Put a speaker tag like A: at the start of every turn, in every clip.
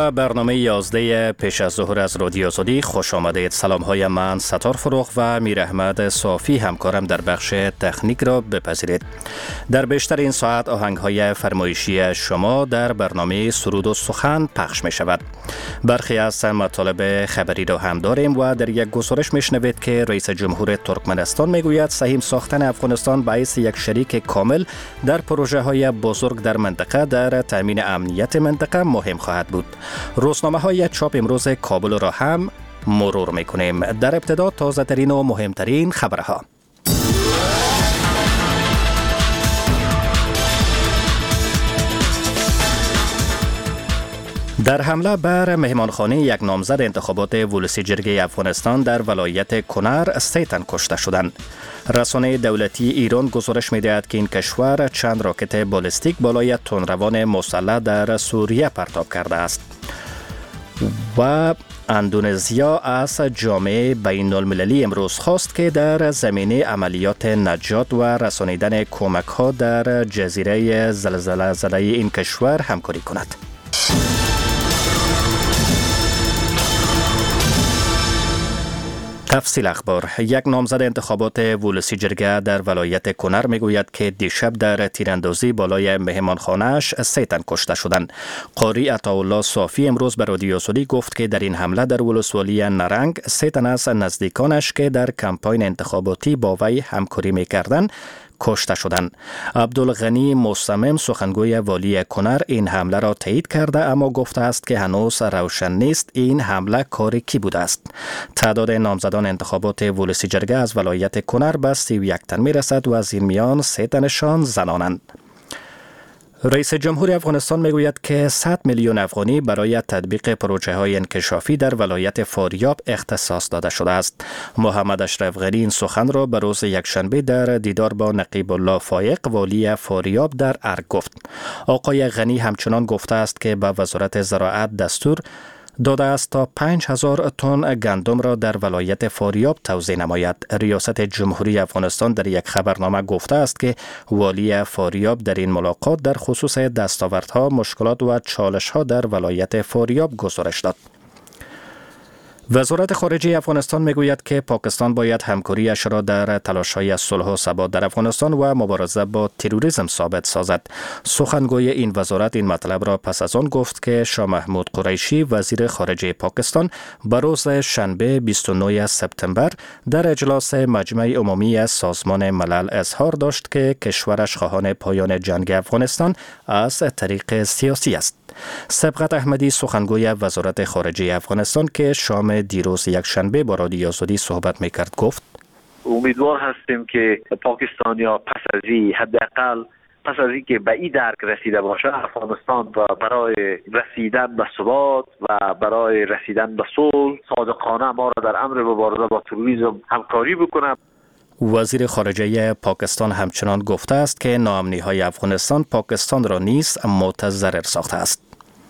A: به برنامه 11 پیش از ظهر از رادیو آزادی خوش آمدید. سلام های من ستار فروغ و میر احمد صافی همکارم در بخش تکنیک را بپذیرید. در بیشتر این ساعت آهنگ های فرمایشی شما در برنامه سرود و سخن پخش می شود. برخی از مطالب خبری را هم داریم و در یک گزارش می شنوید که رئیس جمهور ترکمنستان می گوید سهیم ساختن افغانستان باعث یک شریک کامل در پروژه های بزرگ در منطقه در تامین امنیت منطقه مهم خواهد بود. روزنامه های چاپ امروز کابل را هم مرور می کنیم. در ابتدا تازه ترین و مهمترین خبرها. در حمله بر مهمانخانه یک نامزد انتخابات ولسی جرگه افغانستان در ولایت کنر 3 تن کشته شدند. رسانه دولتی ایران گزارش می‌دهد که این کشور چند راکت بالستیک بالای تندروان مسلح در سوریه پرتاب کرده است. و اندونزیا از جامعه بین المللی امروز خواست که در زمینه عملیات نجات و رسانیدن کمک‌ها در جزیره زلزله زده این کشور همکاری کند. تفصیل اخبار. یک نامزد انتخابات ولسی جرگه در ولایت کنر میگوید که دیشب در تیراندازی بالای مهمانخانه‌اش 3 تن کشته شدند. قاری عطاالله صافی امروز به رادیو آزادی گفت که در این حمله در ولسوالی نرنگ 3 تن از نزدیکانش که در کمپاین انتخاباتی با وی همکاری میکردند کشته شدند. عبدالغنی مصمم سخنگوی والی کنر این حمله را تایید کرده اما گفته است که هنوز روشن نیست این حمله کار کی بوده است. تعداد نامزدان انتخابات ولسی جرگه از ولایت کنر به 31 تن میرسد و از این میان 3 تنشان زنانند. رئیس جمهور افغانستان میگوید که 100 میلیون افغانی برای تطبیق پروژه های انکشافی در ولایت فاریاب اختصاص داده شده است. محمد اشرف غنی این سخن را به روز یکشنبه در دیدار با نقیب الله فایق والی فاریاب در ارگ گفت. آقای غنی همچنان گفته است که به وزارت زراعت دستور داده است تا 5000 تن گندم را در ولایت فاریاب توزیع نماید. ریاست جمهوری افغانستان در یک خبرنامه گفته است که والی فاریاب در این ملاقات در خصوص دستاوردها، مشکلات و چالش‌ها در ولایت فاریاب گزارش داد. وزارت خارجه افغانستان میگوید که پاکستان باید همکاریش را در تلاش‌های صلح و ثبات در افغانستان و مبارزه با تروریسم ثابت سازد. سخنگوی این وزارت این مطلب را پس از آن گفت که شاه محمود قریشی وزیر خارجه پاکستان به روز شنبه 29 سپتامبر در اجلاس مجمع عمومی سازمان ملل اظهار داشت که کشورش خواهان پایان جنگ افغانستان از طریق سیاسی است. سبقت احمدی سخنگوی وزارت خارجه افغانستان که شام دیروز یک شنبه با رادیو آزادی صحبت میکرد گفت
B: امیدوار هستیم که پاکستانیا پس از این حداقل پس از اینکه به این درک رسیده باشه افغانستان و برای رسیدن به ثبات و برای رسیدن به صلح صادقانه ما را در امر مبارزه با تروریسم همکاری بکنه.
A: وزیر خارجه پاکستان همچنان گفته است که ناامنی‌های افغانستان پاکستان را نیز متضرر ساخته است.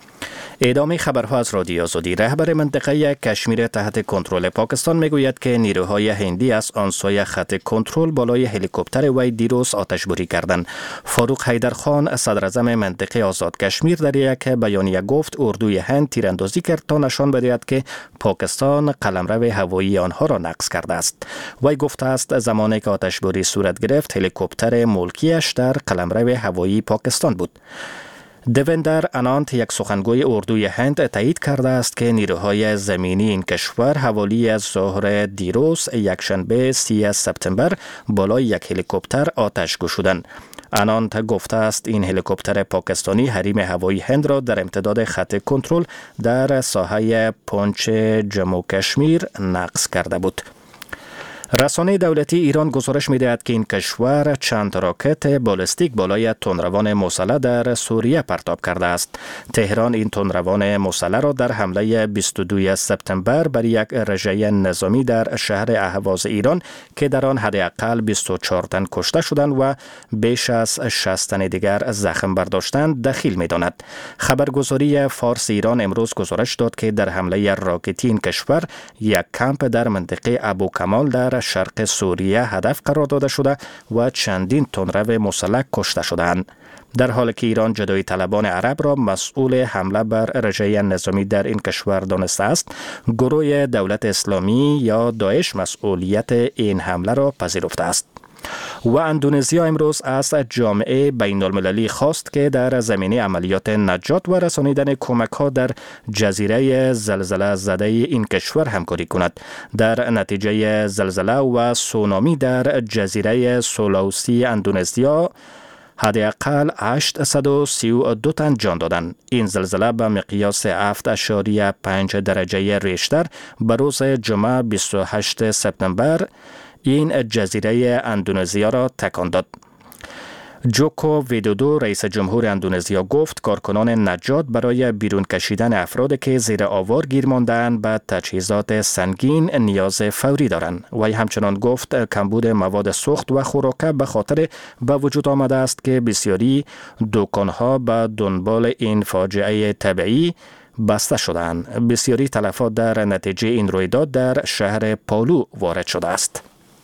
A: ادامه خبرها از رادیو آزادی. رهبر منطقه کشمیر تحت کنترل پاکستان میگوید که نیروهای هندی از آن سوی خط کنترل بالای هلیکوپتر وی دیروز آتش‌باری کردند. فاروق حیدرخان صدر اعظم منطقه آزاد کشمیر در یک بیانیه گفت اردوی هند تیراندازی کرد تا نشان بدهد که پاکستان قلمرو هوایی آنها را نقض کرده است. وی گفته است زمانی که آتش‌باری صورت گرفت هلیکوپتر ملکیش در قلمرو هوایی پاکستان بود. دویندر انانت یک سخنگوی اردوی هند تایید کرده است که نیروهای زمینی این کشور حوالی از ظهر دیروز یکشنبه 30 سپتامبر بالای یک هلیکوپتر آتش گشودند. انانت گفته است این هلیکوپتر پاکستانی حریم هوایی هند را در امتداد خط کنترل در ساحه پونچ جموں کشمیر نقض کرده بود. رسانه دولتی ایران گزارش می‌دهد که این کشور چند راکت بالستیک بالای تندروان مسلح در سوریه پرتاب کرده است. تهران این تندروان مسلح را در حمله 22 سپتامبر بر یک رژه نظامی در شهر اهواز ایران که در آن حداقل 24 تن کشته شدند و بیش از 60 تن دیگر زخم برداشتند دخیل می‌داند. خبرگزاری فارس ایران امروز گزارش داد که در حمله راکتی این کشور یک کمپ در منطقه ابوکمال در شرق سوریه هدف قرار داده شده و چندین تندرو مسلح کشته شدند. در حالی که ایران جدایی طلبان عرب را مسئول حمله بر رژه نظامی در این کشور دانسته است، گروه دولت اسلامی یا داعش مسئولیت این حمله را پذیرفته است. و اندونزیا امروز از جامعه بین المللی خواست که در زمینه عملیات نجات و رسانیدن کمک ها در جزیره زلزله زده این کشور همکاری کند. در نتیجه زلزله و سونامی در جزیره سولاوسی اندونزیا حداقل 832 تن جان دادند. این زلزله به مقیاس 7.5 درجه ریشتر به روز جمعه 28 سپتامبر این جزیره اندونزیا را تکان داد. جوکو ویدودو رئیس جمهور اندونزیا گفت کارکنان نجات برای بیرون کشیدن افرادی که زیر آوار گیر مانده‌اند به تجهیزات سنگین نیاز فوری دارند. وی همچنان گفت کمبود مواد سوخت و خوراک به خاطر به وجود آمده است که بسیاری دکان‌ها به دنبال این فاجعه طبیعی بسته شدند. بسیاری تلفات در نتیجه این رویداد در شهر پالو وارد شده است.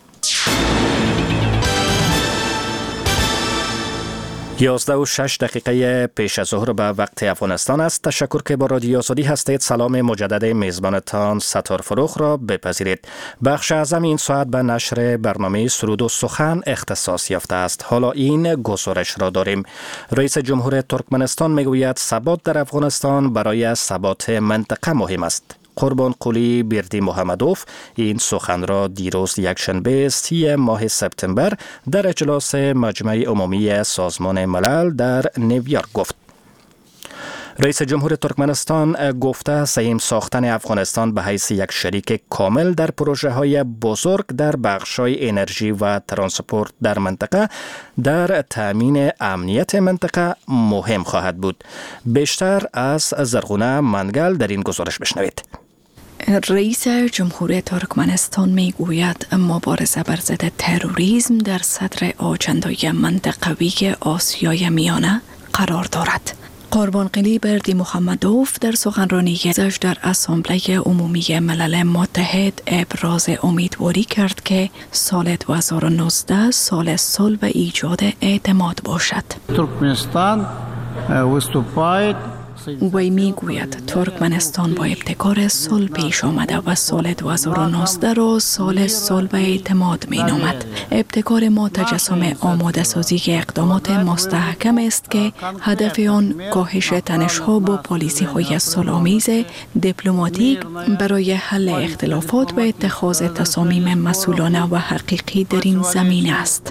A: 11:06 پیش از ظهر به وقت افغانستان است. تشکر که با رادیو آزادی هستید. سلام مجدد میزبانتان ستار فروخ را بپذیرید. بخش اعظم این ساعت به نشر برنامه سرود و سخن اختصاص یافته است. حالا این گزارش را داریم. رئیس جمهور ترکمنستان میگوید ثبات در افغانستان برای ثبات منطقه مهم است. قربانقلی بردی محمدوف این سخن را دیروز یکشنبه 30 ماه سپتامبر در اجلاس مجمع عمومی سازمان ملل در نیویورک گفت. رئیس جمهور ترکمنستان گفته سهم ساختن افغانستان به حیث یک شریک کامل در پروژه های بزرگ در بخش‌های انرژی و ترانسپورت در منطقه در تأمین امنیت منطقه مهم خواهد بود. بیشتر از زرغونه منگل در این گزارش بشنوید.
C: رئیس جمهور ترکمنستان میگوید مبارزه بر ضد تروریسم در صدر آجندای منطقوی آسیای میانه قرار دارد. قربانقلی بردی محمدوف در سخنرانی گذشت در اسامبله عمومی ملل متحد ابراز امیدواری کرد که سال 2019 سال صلح و ایجاد اعتماد باشد.
D: ترکمنستان وستوپاید
C: وی میگوید ترکمنستان با ابتکار صلح پیش آمده و سال 2019 را سال صلح و اعتماد می نامد. ابتکار ما تجسم آماده سازی اقدامات مستحکم است که هدف آن کاهش تنش‌ها با پالیسی‌های صلح‌آمیز دیپلماتیک برای حل اختلافات و اتخاذ تصامیم مسئولانه و حقیقی در این زمینه است.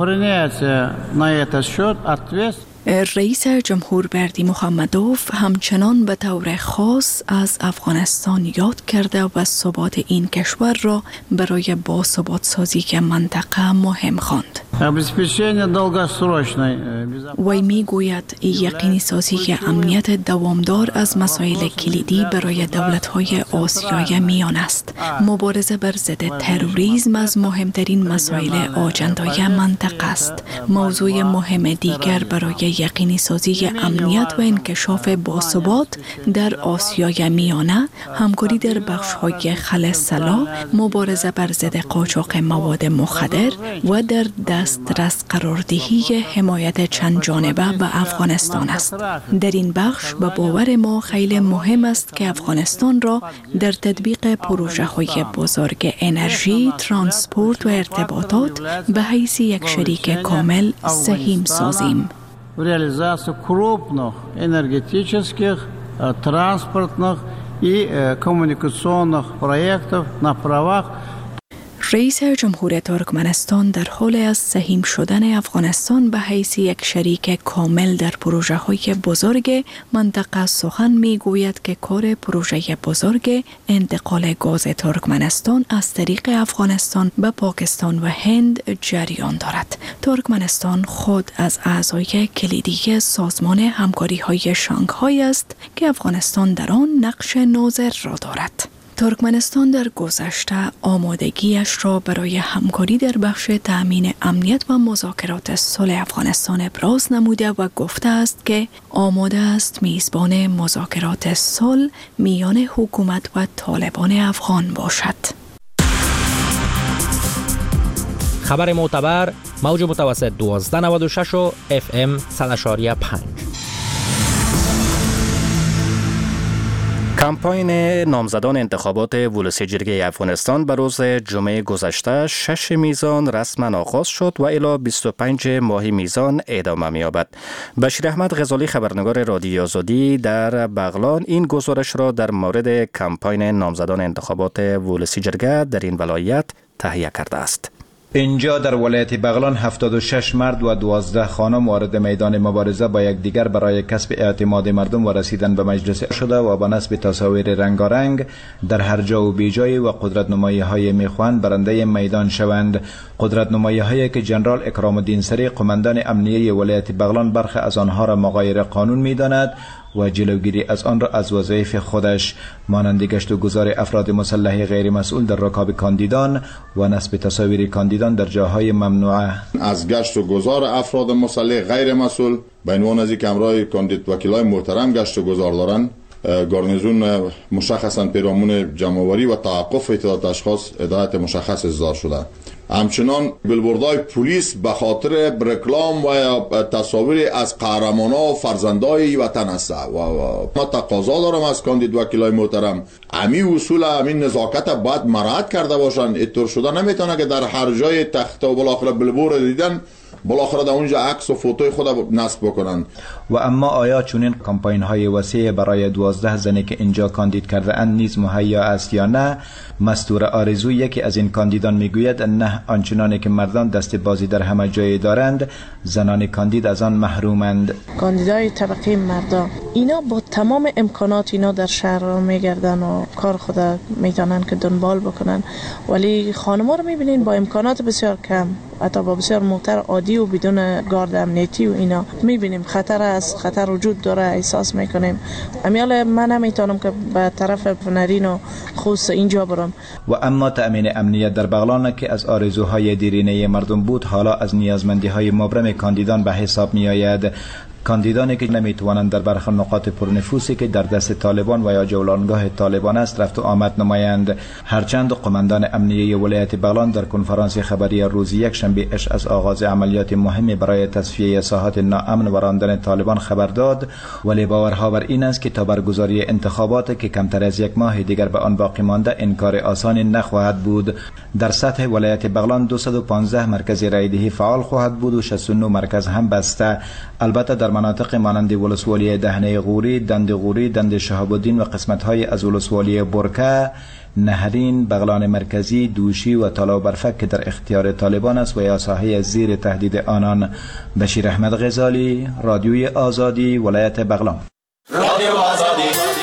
C: رئیس جمهور بردی محمدوف همچنان به طور خاص از افغانستان یاد کرده و ثبات این کشور را برای باثبات سازی منطقه مهم خواند. وی میگوید یقینی سازی امنیت دوامدار از مسائل کلیدی برای دولت‌های آسیای میانه است. مبارزه بر ضد تروریسم از مهمترین مسائل آجندای منطقه است. موضوع مهم دیگر برای یقینی سازی امنیت و انکشاف باثبات در آسیای میانه همکاری در بخش‌های خل سلا، مبارزه بر ضد قاچاق مواد مخدر و در دسترس قراردهی حمایت چند جانبه به افغانستان است. در این بخش به باور ما خیلی مهم است که افغانستان را در تطبیق پروژه‌های بزرگ انرژی، ترانسپورت و ارتباطات به حیث یک شریک کامل سهیم سازیم.
D: в реализацию крупных энергетических, транспортных и коммуникационных проектов на правах.
C: رئیس جمهور ترکمنستان در حال از سهیم شدن افغانستان به حیث یک شریک کامل در پروژه‌های بزرگ منطقه سخن می‌گوید که کار پروژه بزرگ انتقال گاز ترکمنستان از طریق افغانستان به پاکستان و هند جریان دارد. ترکمنستان خود از اعضای کلیدی سازمان همکاری‌های شانگهای است که افغانستان در آن نقش ناظر را دارد. ترکمنستان در گذشته آمادگیش را برای همکاری در بخش تأمین امنیت و مذاکرات صلح افغانستان ابراز نموده و گفته است که آماده است میزبان مذاکرات صلح میان حکومت و طالبان افغان باشد.
E: خبر معتبر موج متوسط 1296 و FM 100.5.
A: کمپاین نامزدان انتخابات ولسی جرگه افغانستان به روز جمعه گذشته 6 میزان رسما آغاز شد و الی 25 ماه میزان ادامه می‌یابد. بشیر احمد غزالی خبرنگار رادیو آزادی در بغلان این گزارش را در مورد کمپاین نامزدان انتخابات ولسی جرگه در این ولایت تهیه کرده است.
F: اینجا در ولایت بغلان 76 مرد و 12 خانم وارد میدان مبارزه با یکدیگر برای کسب اعتماد مردم و رسیدن به مجلس شده و با نصب تصاویر رنگارنگ در هر جا و بیجای و قدرت نمایی های میخوان برنده میدان شوند. قدرت نمایی هایی که جنرال اکرام الدین سری قماندان امنیه ولایت بغلان برخی از آنها را مغایر قانون میداند و جلوگیری از آن را از وظایف خودش مانند گشت و گذار افراد مسلح غیر مسئول در رکاب کاندیدان و نصب تصاویر کاندیدان در جاهای ممنوعه.
G: از گشت و گذار افراد مسلح غیر مسئول به عنوان از اینکه همراه کاندید وکیلای محترم گشت و گذار دارند، گارنیزون مشخصا پیرامون جمع‌آوری و توقف اعتداد اشخاص هدایت مشخص اصدار شده. همچنان بیلبوردهای پلیس به خاطر رکلام و تصاویر از قهرمانان و فرزندای وطن است و ما تقاضا دارم از کاندید وکیلای محترم همین اصول همین نزاکت باید مراعات کرده باشند. اینطور شده نمیتونه که در هر جای تخت و بالاخره بیلبورد دیدن بالاخره در اونجا عکس و فوتوی خود نصب بکنن.
F: و اما آیا چنین کمپاین های وسیع برای 12 زنی که اینجا کاندید کرده اند نیز مهیا است یا نه؟ مستور آرزو یکی از این کاندیدان میگوید نه، آنچنانی که مردان دست بازی در همه جای دارند زنان کاندید از آن محرومند.
H: کاندیدای طبقه مردان اینا با تمام امکانات اینا در شهر را میگردن و کار خود میتونن که دنبال بکنن، ولی خانم‌ها رو میبینین با امکانات بسیار کم، حتی با بسیار موتر عادی و بدون گارد امنیتی و اینا میبینیم خطر وجود داره، احساس میکنیم. امیال من نمیتونم که به طرف نرین و خوست اینجا برم.
F: و اما تأمین امنیت در بغلان که از آرزوهای دیرینه مردم بود حالا از نیازمندی‌های مبرم کاندیدان به حساب میآید. کاندیدانی که نمیتوانند در برخی نقاط پرنفوذی که در دست طالبان و یا جولانگاه طالبان است رفت و آمد نمایند. هرچند قماندان امنیه ولایت بغلان در کنفرانس خبری روز یکشنبه از آغاز عملیات مهمی برای تصفیه ساحات ناامن و راندن طالبان خبر داد، ولی باورها بر این است که تا برگزاری انتخابات که کمتر از یک ماه دیگر به آن باقی مانده انکار آسانی نخواهد بود. در سطح ولایت بغلان 215 مرکز رایدهی فعال خواهد بود و 69 مرکز هم بسته. البته در مناطق مانند ولسوالی دهنه غوری، دند غوری، دند شهاب الدین و قسمت‌های از ولسوالی برکه، نهرین، بغلان مرکزی، دوشی و تالا و برفک که در اختیار طالبان است و یا ساحه زیر تهدید آنان. بشیر احمد غزالی، رادیوی آزادی، ولایت بغلان.
A: رادیو آزادی.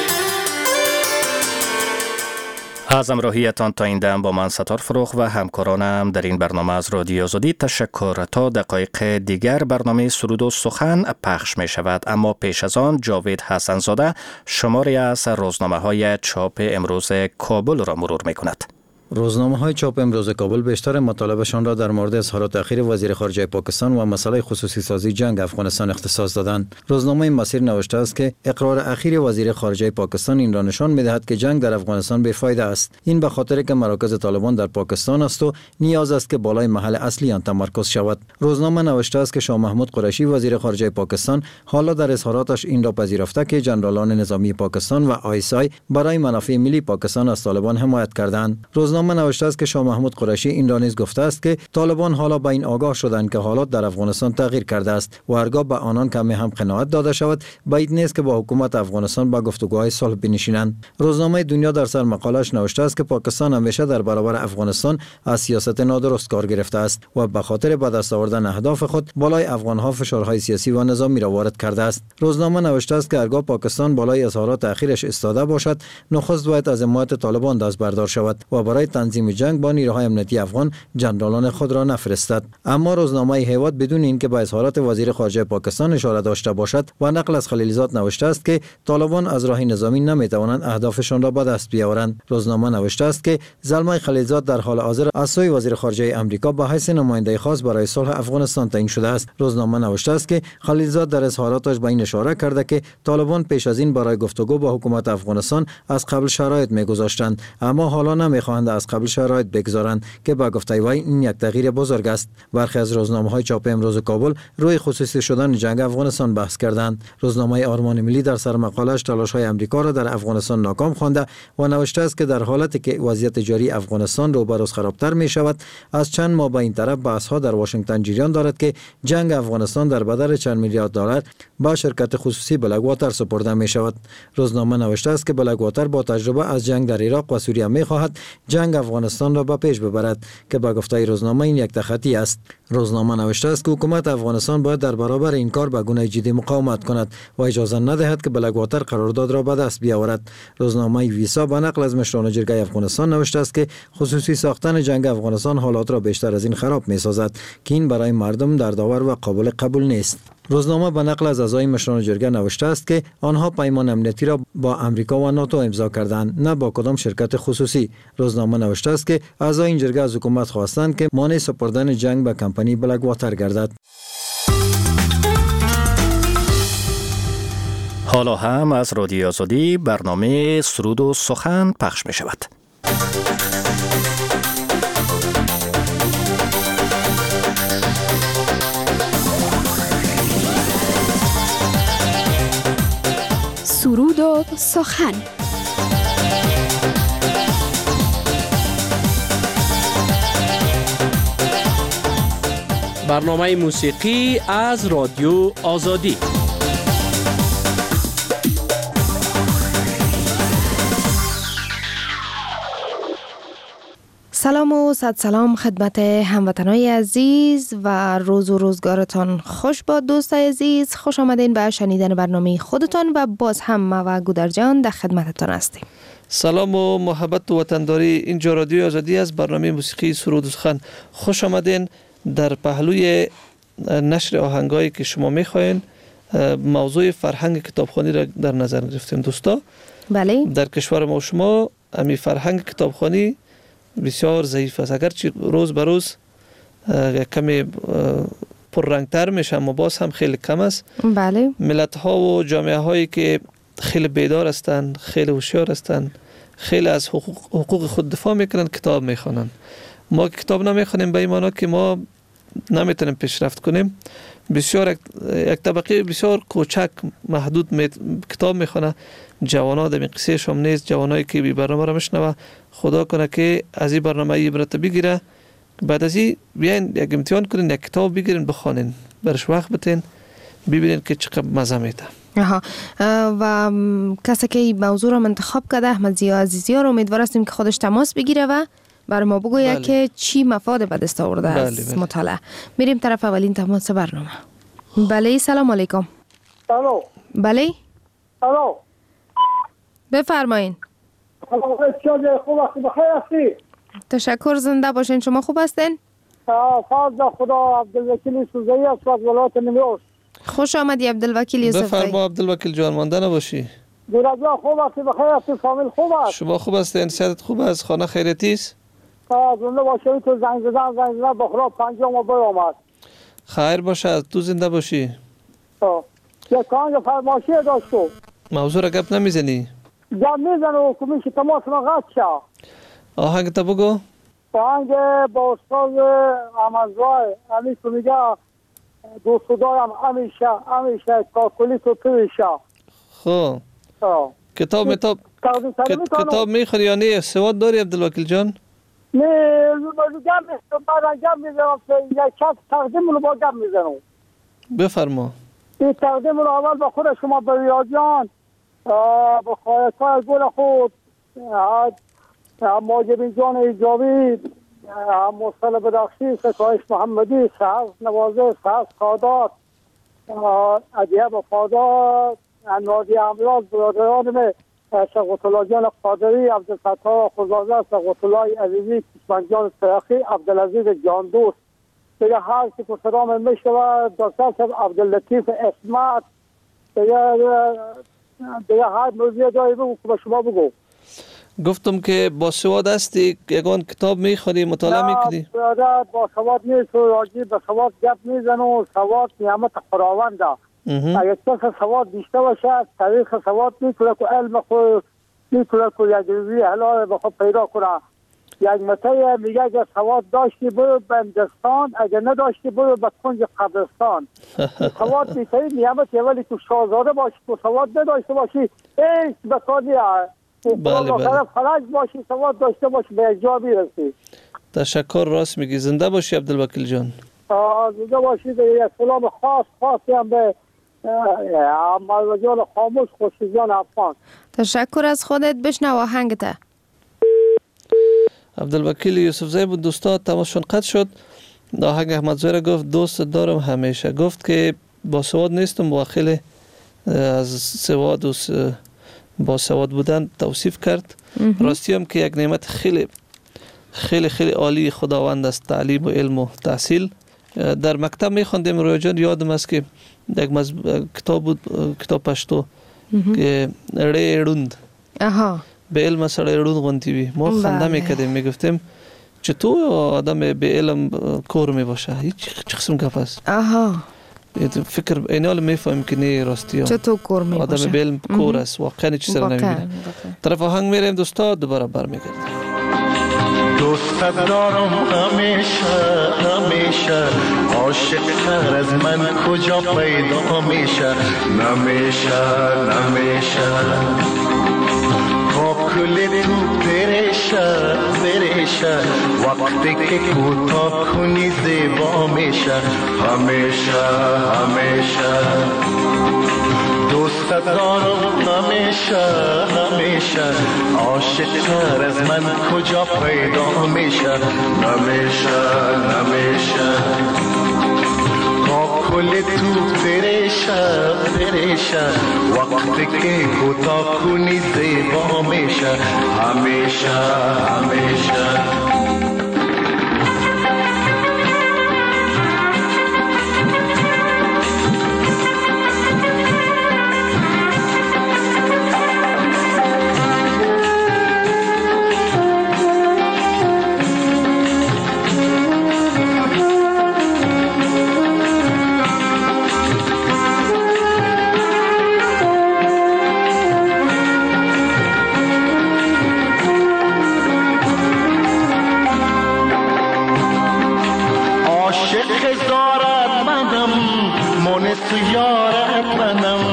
A: از همراهیتان تا این دم با من ستار فروغ و همکارانم در این برنامه از رادیو آزادی تشکر. تا دقایق دیگر برنامه سرود و سخن پخش می شود، اما پیش از آن جاوید حسن زاده شماری از روزنامه های چاپ امروز کابل را مرور می کند.
I: روزنامه‌های چاپ امروز کابل بیشتر مطالبشان را در مورد اظهارات اخیر وزیر خارجه پاکستان و مسئله خصوصی سازی جنگ افغانستان اختصاص دادند. روزنامه مسیر نوشته است که اقرار اخیر وزیر خارجه پاکستان این را نشان می‌دهد که جنگ در افغانستان بی‌فایده است. این به خاطر که مراکز طالبان در پاکستان است و نیاز است که بالای محل اصلی آن تمرکز شود. روزنامه نوشته است که شاه محمود قریشی وزیر خارجه پاکستان حالا در اظهاراتش این را پذیرفته که جنرالان نظامی پاکستان و آیسای برای منافع ملی پاکستان از طالبان حمایت کردند. روزنامه نوشته است که شاه محمود قریشی این را نیز گفته است که طالبان حالا به این آگاه شدند که حالات در افغانستان تغییر کرده است و هرگاه به آنان کمی هم قناعت داده شود بعید نیست که با حکومت افغانستان با گفتگوهای صلح بنشینند. روزنامه دنیا در سر مقالش نوشته است که پاکستان همیشه در برابر افغانستان از سیاست نادرست کار گرفته است و به خاطر به دست آوردن اهداف خود بالای افغانها فشارهای سیاسی و نظامی را وارد کرده است. روزنامه نوشته است که هرگاه پاکستان بالای اظهارات اخیرش ایستاده باشد نخست باید از حمایت طالبان دست بردار شود و برای تنظیم جنگ با نیروهای امنیتی افغان جنرالان خود را نفرستد. اما روزنامه هیواد بدون اینکه به اظهارات وزیر خارجه پاکستان اشاره داشته باشد و نقل از خلیلزاد نوشته است که طالبان از راه نظامی نمیتوانند اهدافشان را به دست بیاورند. روزنامه نوشته است که زلمه خلیلزاد در حال حاضر از سوی وزیر خارجه آمریکا به حیث نماینده خاص برای صلح افغانستان تعیین شده است. روزنامه نوشته است که خلیلزاد در اظهاراتش به این اشاره کرده که طالبان پیش از این برای گفتگو با حکومت افغانستان از قبل شرایط میگذاشتند، اما حالا نمیخواهند از قبل شرایط بگذارند که با گفته وی این یک تغییر بزرگ است. برخی از روزنامه‌های چاپ امروز کابل روی خصوصی شدن جنگ افغانستان بحث کردند. روزنامه آرمان ملی در سرمقاله‌اش تلاش‌های آمریکا را در افغانستان ناکام خوانده و نوشته است که در حالتی که وضعیت جاری افغانستان رو به روز خرابتر می شود، از چند ماه به این طرف بحث‌ها در واشنگتن جریان دارد که جنگ افغانستان در بدل چند میلیارد دلار با شرکت خصوصی بلک‌واتر سپرده می شود. روزنامه نوشته است که بلک‌واتر با تجربه از جنگ در عراق و سوریه می خواهد جنگ افغانستان را به پیش ببرد که با گفته روزنامه این یک تخطی است. روزنامه نوشته است که حکومت افغانستان باید در برابر این کار به گونه جدی مقاومت کند و اجازه ندهد که بلک‌واتر قرارداد را به دست بیاورد. روزنامه ویسا به نقل از مشران جرگه افغانستان نوشته است که خصوصی ساختن جنگ افغانستان حالات را بیشتر از این خراب می سازد که این برای مردم دردآور و قابل قبول نیست. روزنامه به نقل از اعضای مشران جرگه نوشته است که آنها پیمان امنیتی را با امریکا و ناتو امضا کردند، نه با کدام شرکت خصوصی. روزنامه نوشته است که اعضای این جرگه از حکومت خواستند که مانع سپردن جنگ به کمپانی بلک‌واتر گردد.
A: حالا هم از رادیو آزادی برنامه سرود و سخن پخش می شود.
J: سرود و سخن.
K: برنامه موسیقی از رادیو آزادی.
L: سلام و صد سلام خدمت هموطنای عزیز و روز و روزگارتان خوش باد. دوستای عزیز، خوش آمدین به شنیدن برنامه خودتان و باز هم ما و گودرجان در خدمتتان هستیم.
M: سلام و محبت و وطنداری، اینجا رادیو آزادی از برنامه موسیقی سرود و سخن. خوش آمدین در پهلوی نشر آهنگایی که شما میخواین. موضوع فرهنگ کتابخوانی را در نظر گرفتیم دوستا.
L: بله.
M: در کشور ما شما امی فرهنگ کتابخوانی بسیار ضعیف است، اگرچه روز به روز کمی پررنگتر میشه اما باز هم خیلی کم است.
L: بله.
M: ملت ها و جامعه هایی که خیلی بیدار هستند، خیلی هوشیار هستند، خیلی از حقوق خود دفاع میکنن، کتاب میخوانند. ما که کتاب نمیخوانیم به این معنی که ما نمیتونیم پیشرفت کنیم. بسیار یک طبقه بسیار کوچک محدود کتاب میخونه. جوانان در قصه شما نیست، جوانایی که بی برنامه را میشنوه. خدا کنه که از این برنامه عبرت بگیره، بعد از این بیاین یک امتحان کنین، یک کتاب بگیرین بخوانین، برش وقت بتین، ببینین که چقدر مزه میده.
L: و کسی که این موضوع را انتخاب کرده احمد ضیا عزیزی رو امیدوار هستیم که خودش تماس بگیره و برای ما بگوید که چی مفاد به دست آورده از مطالعه. میریم طرف اولین تماس برنامه. بله، سلام علیکم.
N: سلام.
L: بله.
N: سلام.
L: بفرمایین.
N: خوب بخیر هستی؟
L: تشکر، زنده باشین. شما خوب هستین؟
N: فضل خدا. عبدالوکیل سوزایی است از ولایت نیمروز.
L: خوش آمدی عبدالوکیل یوسفی.
M: بفرما عبدالوکیل جان، مانده نباشی.
N: گورجا خوب هستی؟ بخیر هستی؟ فامیل خوب است؟
M: شما خوب هستین؟ صحت خوب است؟ خانه خیریتی است؟
N: زنده باشی. تو زنگ زدن بخدا پنجم و آمد.
M: خیر باشه، تو زنده باشی.
N: یک کانگ فرمایشی داشتو.
M: موضوع را گپ نمیزنی؟
N: گپ میزنه و کمیش تماس ما قطع شد.
M: آهنگ تا بگو.
N: آهنگ با استاد امزوای امی که میگه دوست دارم همیشه کاکلی تو تویشه.
M: خب کتاب میخوری یا نه؟ سواد داری عبدالوکیل جان؟
N: نه گپ میزنم یک چند تقدیم رو با گپ میزنم.
M: بفرما.
N: این تقدیم رو اول با خود شما به ریاضیان با خواهدهای گل خود ماجبین جان ایجابی، مصطلح بدخشی، ستایش محمدی، سهر نوازه، سهر سادات، عدیه وفادار، نادی امراض، برادران شقوط الله جان قادری، عبدالفتاح خزازه، شقوط الله عزیزی، کشمن جان ترخی، عبدالعزیز جان دوست، دیگه هر که پسرام میشوه، دکتر صاحب عبداللطیف اسمت، دیگه هر موضوع داری بگو که به شما بگو.
M: گفتم که با سواد هستی، یکان کتاب میخوری، مطالعه میکنی؟
N: نه برادر، با سواد نیست، راجی به سواد گپ میزنو. سواد نعمت خداونده. اگر کس سواد بیشتر باشه، طریق سواد میتونه که علم خود میتونه که یک روزی حلال به خود پیدا کنه. یک مته میگه اگر سواد داشتی برو به هندوستان، اگر نداشتی برو به کنج قبرستان. سواد بیترین نعمت ولی تو شاهزاده باشی، تو سواد نداشته باشی هیچ به کاری بله فرج باشی، سواد داشته باشی به جا برسی.
M: تشکر، راست میگی. زنده باشی عبدالوکیل جان.
N: زنده باشی. یک سلام خاصی هم به مروجان خاموش خوشیزان افغان.
L: تشکر از خودت. بشنو آهنگته.
M: عبدالوکیل یوسفزی بود دوستا، تماسشون قطع شد. آهنگ احمدزی را گفت دوست دارم همیشه. گفت که با سواد نیستم و خیلی از سواد و با سواد بودن توصیف کرد. راستی هم که یک نعمت خیلی خیلی خیلی عالی خداوند است، تعلیم و علم و تحصیل. در مکتب میخوندیم رویا جان، یادم است که یک کتاب بود، کتاب پشتو که ریړوند به علم سره ریړوند غونتی وي. ما خنده میکردیم، میگفتیم چطور آدم به علم کور میباشه، هیچ قسم گپ است. فکر اینال میفهمیم که نه راستی
L: چطور کور میباشه،
M: آدم به علم کور است، واقعا چیزی سر نمیبینه. طرف آهنگ میریم دوستا، دوباره برمیگردیم.
O: دوست دارم همیشه همیشه، عاشق تر از من کجا پیدا میشه، نمیشه نمیشه با کل تو برشه برشه، وقتی که کوتاه کنی زیبا میشه، همیشه همیشه دوست دارم همیشه همیشه، عاشق تر از من کجا پیدا میشه، نمیشه نمیشه با کل تو برشه برشه، وقتی که کوتاه کنی زیبا میشه، همیشه همیشه یارت منم،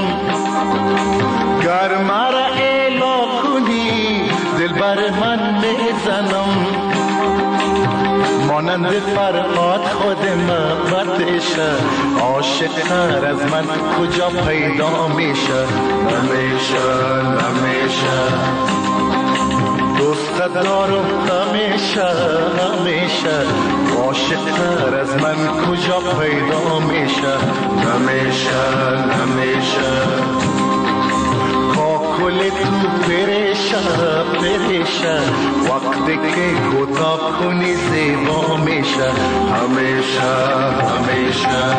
O: گر مرا اعلا کنی دل بر من میزنم، مانند فرهاد خود محبتشه، عاشق تر از من کجا پیدا میشه، نمیشه نمیشه دوست دارم همیشه همیشه، عاشق تر از من کجا پیدا میشه، نمیشه نمیشه با کل تو برشه برشه، وقتی که کوتاه کنی زیبا میشه، همیشه همیشه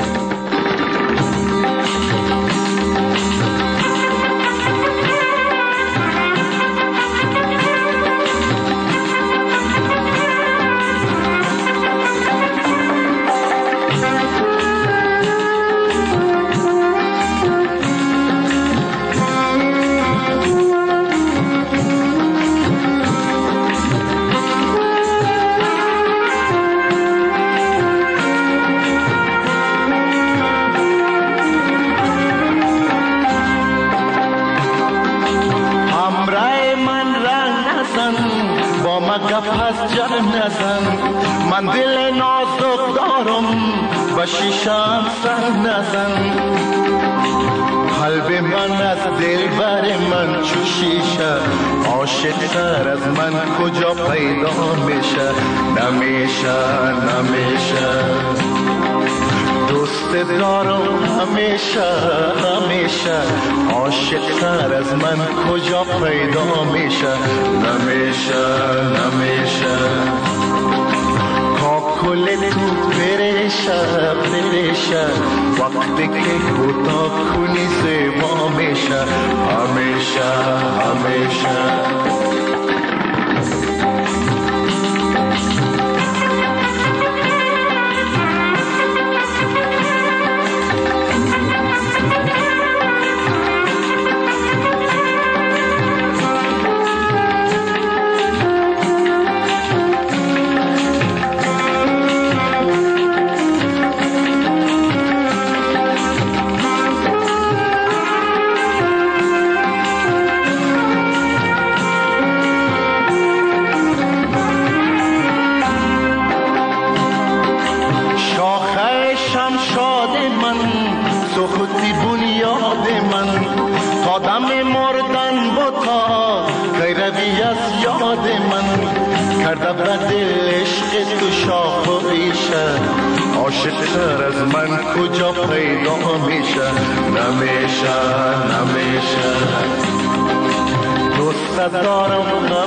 O: من دل نازک دارم و شیشم سر نزن، قلب من از دل بر من چو شیشه، عاشق تر از من کجا پیدا میشه، نمیشه نمیشه دوست دارم همیشه همیشه، عاشق تر از من کجا پیدا میشه، نمیشه نمیشه کل تو برشه برشه، وقتی که کوتاه کنی زیبا میشه، همیشه همیشه کتی بنیاد من تا دم مردن بتا کی روی از یاد من کرده به دل عشق تو شاخ و ریشه عاشق تر از من کجا پیدا میشه نمیشه دوست دارم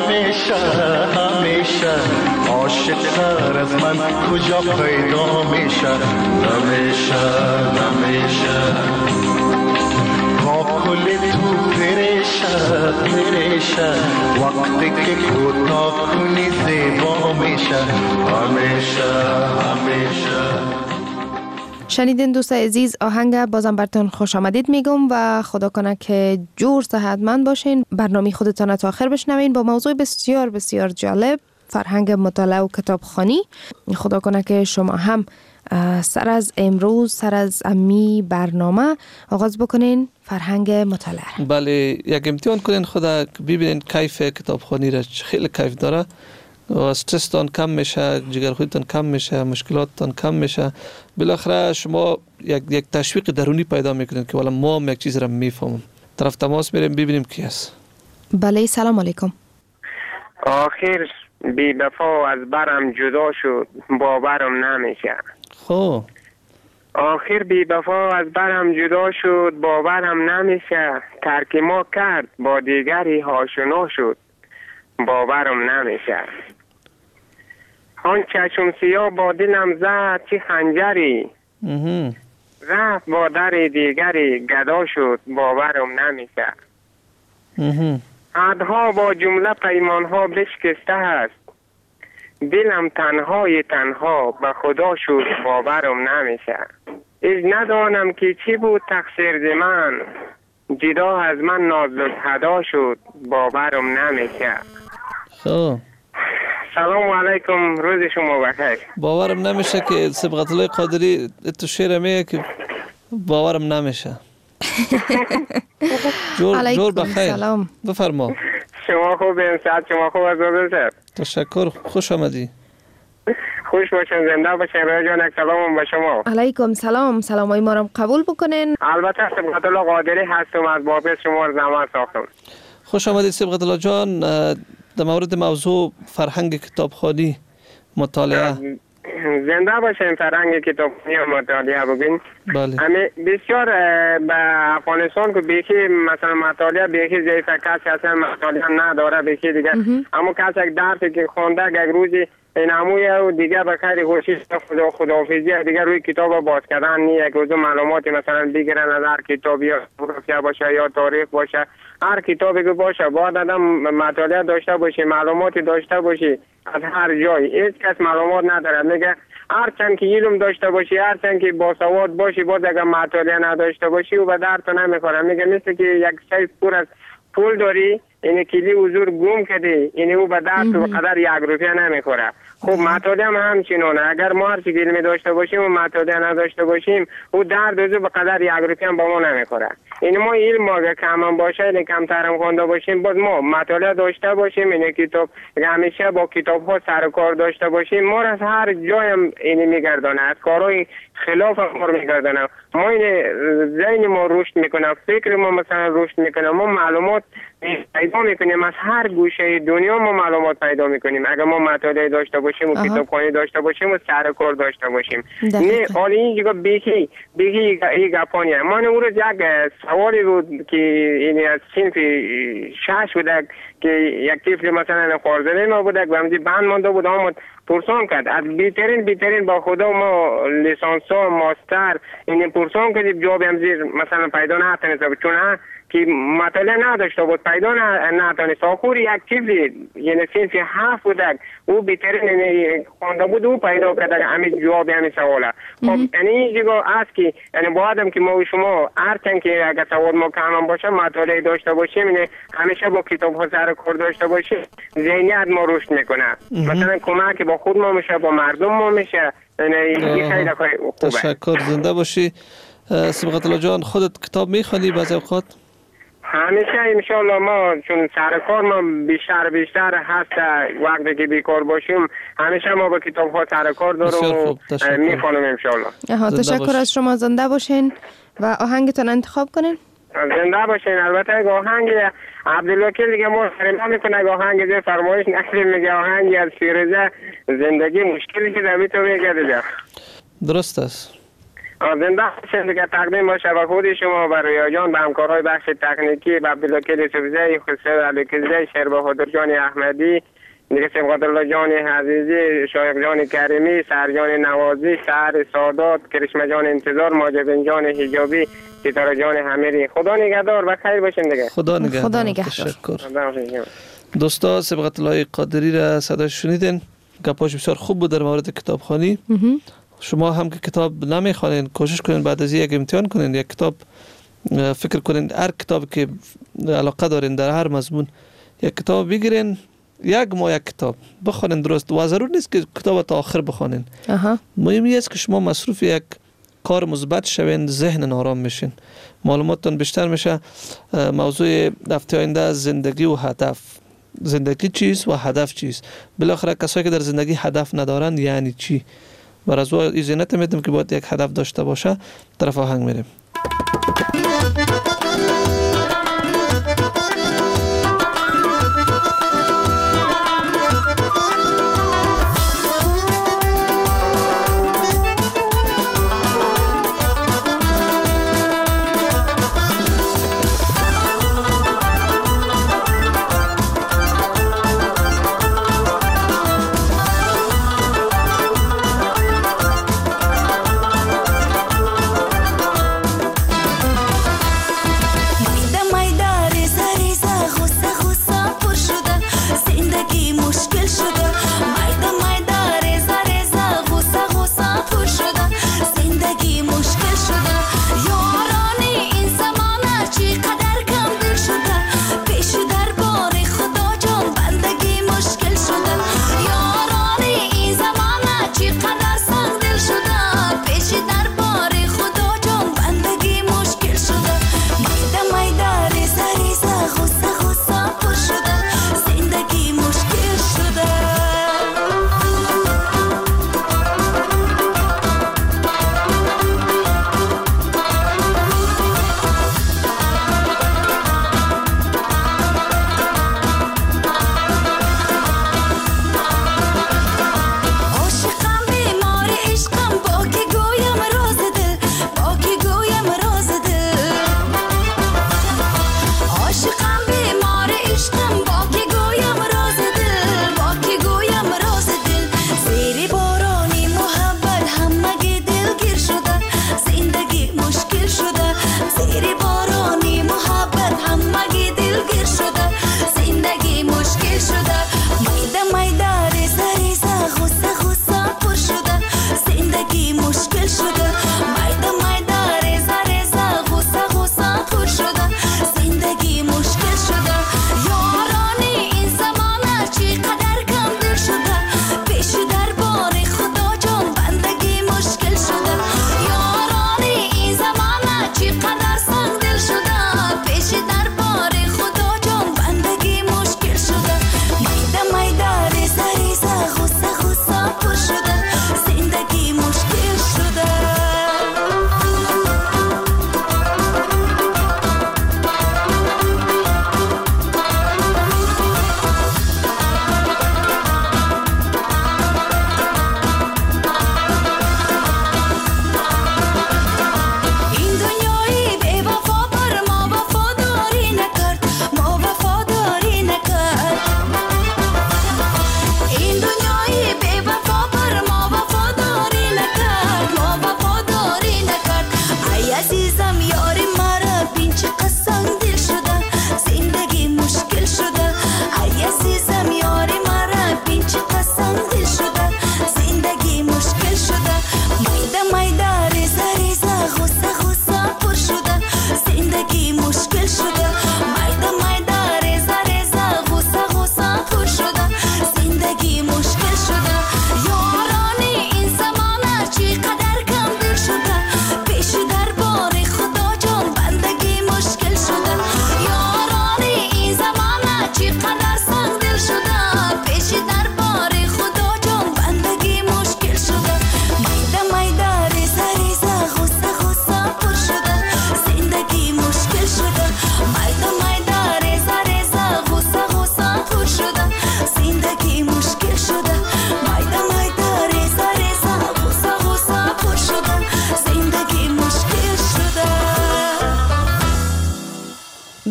O: همیشه عاشق تر از من کجا پیدا میشه نمیشه کل تو پریشه وقتی که کوتاه کنی زیبا میشه همیشه.
L: شنیدین دوست عزیز، آهنگ بازم براتون خوش آمدید میگم و خدا کنه که جور صحتمند باشین. برنامه خودتان تا آخر بشنوین با موضوع بسیار بسیار جالب، فرهنگ مطالعه و کتابخوانی. خدا کنه که شما هم سر از امروز، سر از امی برنامه آغاز بکنین فرهنگ مطالعه.
M: بله، یک امتحان کنین خدا ببینین کیف کتابخوانی را خیلی کیف داره و استرستان کم میشه، جگرخوریتان کم میشه، مشکلاتتان کم میشه. بالاخره شما یک تشویق درونی پیدا میکنین که والا ما هم یک چیز را میفهمیم. طرف تماس میریم ببینیم کی است.
L: بله، سلام علیکم.
P: آخر بی وفا از برم جدا شد، باورم نمیشه.
M: خب
P: آخر بی وفا از برم جدا شد، باورم نمیشه. ترک ما کرد با دیگری آشنا شد، باورم نمیشه. آن چشم سیاه با دلم زد چه خنجری، رفت با در دیگری گدا شد، باورم نمیشه. عهدها با جمله پیمانها بشکسته است، دلم تنها به خدا شد، باورم نمیشه. از ندانم که چی بود تقصیر ز من، جدا از من نازل هدا شد، باورم نمیشه.
M: خب
P: سلام علیکم، روز شما بخیر.
M: باورم نمیشه که صبغت الله قادری تو شعر میگه که باورم نمیشه. جور بخیر.
L: سلام.
M: بفرما.
P: شما خوبین؟ ساعت شما خوب است؟
M: تشکر، خوش آمدی.
P: خوش باشین، زنده باشین. رای جان، یک سلام به شما.
L: علیکم سلام. سلامای ما رو قبول بکنین.
P: البته صبغت الله قادری هستم، از باب شما رو زمان ساختم.
M: خوش آمدید صبغت الله جان. در مورد موضوع فرهنگ کتابخوانی مطالعه.
P: زنده باشین. فرهنگ کتابخوانی و مطالعه بگین.
M: بله.
P: بسیار به افغانستان که بیخی مثلا مطالعه بیخی ضعیف، کسی اصلا مطالعه نداره بیخی دیگه. اما کسی یک درسی که خونده یک روزی این هموی و دیگه به خیلی کوشش خداحافظی دیگه روی کتاب باز کردن نی، یک روز معلومات مثلا بگیرن از هر کتابی، یا جغرافیا باشه یا تاریخ باشه، هر کتابی که باشه باید آدم مطالعه داشته باشی، معلوماتی داشته باشی از هر جای. هیچ کس معلومات نداره. میگه هرچند که علم داشته باشی، هرچند که باسواد باشی، باز اگر مطالعه نداشته باشی و به درد تو نمیخوره. میگه مثل که یک شی پر از پول داری، این کلی حضور گم کردی، این او به درد تو قدر 1 روپیه نمیخوره. خب مطالعه همچنانه. اگر ما هر چی علمی داشته باشیم و مطالعه نداشته باشیم، او درد به قدر 1 روپیه هم با ما نمیخوره. این ما علم اگه کم باشه، این کمتر هم خوانده باشیم، باز ما مطالعه داشته باشیم، این کتاب همیشه با کتاب ها سر و کار داشته باشیم، ما از هر جای هم این میگردانه، از کارهای خلاف ما میگردانه. ما این ذهن ما رشد میکنه، فکر ما مثلا رشد میکنه، ما معلومات پیدا میکنیم از هر گوشه دنیا، ما معلومات پیدا میکنیم اگر ما مطالعه داشته باشیم و کتابخوانی داشته باشیم و سر کار داشته باشیم. نه حالا اینجا بیخی گپانیه. من اون روز یک سوالی بود که این از صنف 6 بوده که یک طفل مثلا خوارزده ما بوده و همزی بند مانده بود، اما پرسان کرد از بیترین با خدا ما لیسانسا ماستر این پرسان کردیم، جواب همزی مثلا پیدا نتونست، چون که مطالعه نداشته بود پیدا نتونست. آخر یک چیزی یعنی صنف 7 بودک او بیترین خونده بود، او پیدا کرده همین جواب همین سواله. خب یعنی این جگه است که یعنی باید که ما و شما هرچند که اگر سوال ما کم باشه مطالعه داشته باشیم، یعنی همیشه با کتاب ها سر کار داشته باشیم، ذهنیت ما رشد میکنه. مثلا کمک با خود ما میشه، با مردم ما میشه. یعنی این خیلی خوبه.
M: تشکر، زنده باشی. صبغت الله جان، خودت کتاب میخوانی بعضی اوقات؟
P: همیشه انشالله ما چون سر کار ما بیشتر هست وقتی که بیکار باشیم همیشه ما با کتاب ها سر کار دارم و میخوانم انشالله.
L: تشکر از شما، زنده باشین و آهنگتون انتخاب کنین.
P: زنده باشین. البته آهنگ عبدالوکیل دیگه ما فرما میکنه آهنگ دیگه فرمایش نکردیم، میگه آهنگ از فیروزه زندگی مشکلی که دمی تو میگه دیگه.
M: درست است.
P: زنده باشین دیگه. تقدیم باشه به خود شما، به رویا جان، به همکارای بخش تکنیکی، به عبدالوکیل سوزی، خسرو علیکزی، شیر بهادر جان احمدی، دیگه سبقتالله جان عزیزی، شایق جان کریمی، سهر جان نوازی، سهر سادات، کرشمه جان انتظار، ماجبین جان حجابی، ستاره جان حمیدی. خدا نگهدار و خیر باشین دیگه.
M: خدا نگهدار. تشکر. دوستا سبقتالله قادری را صداش شنیدین، گپاش بسیار خوب بود در مورد کتابخوانی. شما هم که کتاب نمیخوانین کوشش کنین بعد از یک امتحان کنین یک کتاب فکر کنین، هر کتاب که علاقه دارین در هر مضمون یک کتاب بگیرین، یک ماه یک کتاب بخوانین درست و ضرور نیست که کتاب تا آخر بخوانین. مهمی است که شما مصروف یک کار مثبت شوین، ذهن آرام میشین، معلوماتتون بیشتر میشه. موضوع هفته آینده زندگی و هدف، زندگی چیست و هدف چیست، بالاخره کسایی که در زندگی هدف ندارن یعنی چی. و از او ایزینت میدیم که باید یک هدف داشته باشه. طرف آهنگ میریم.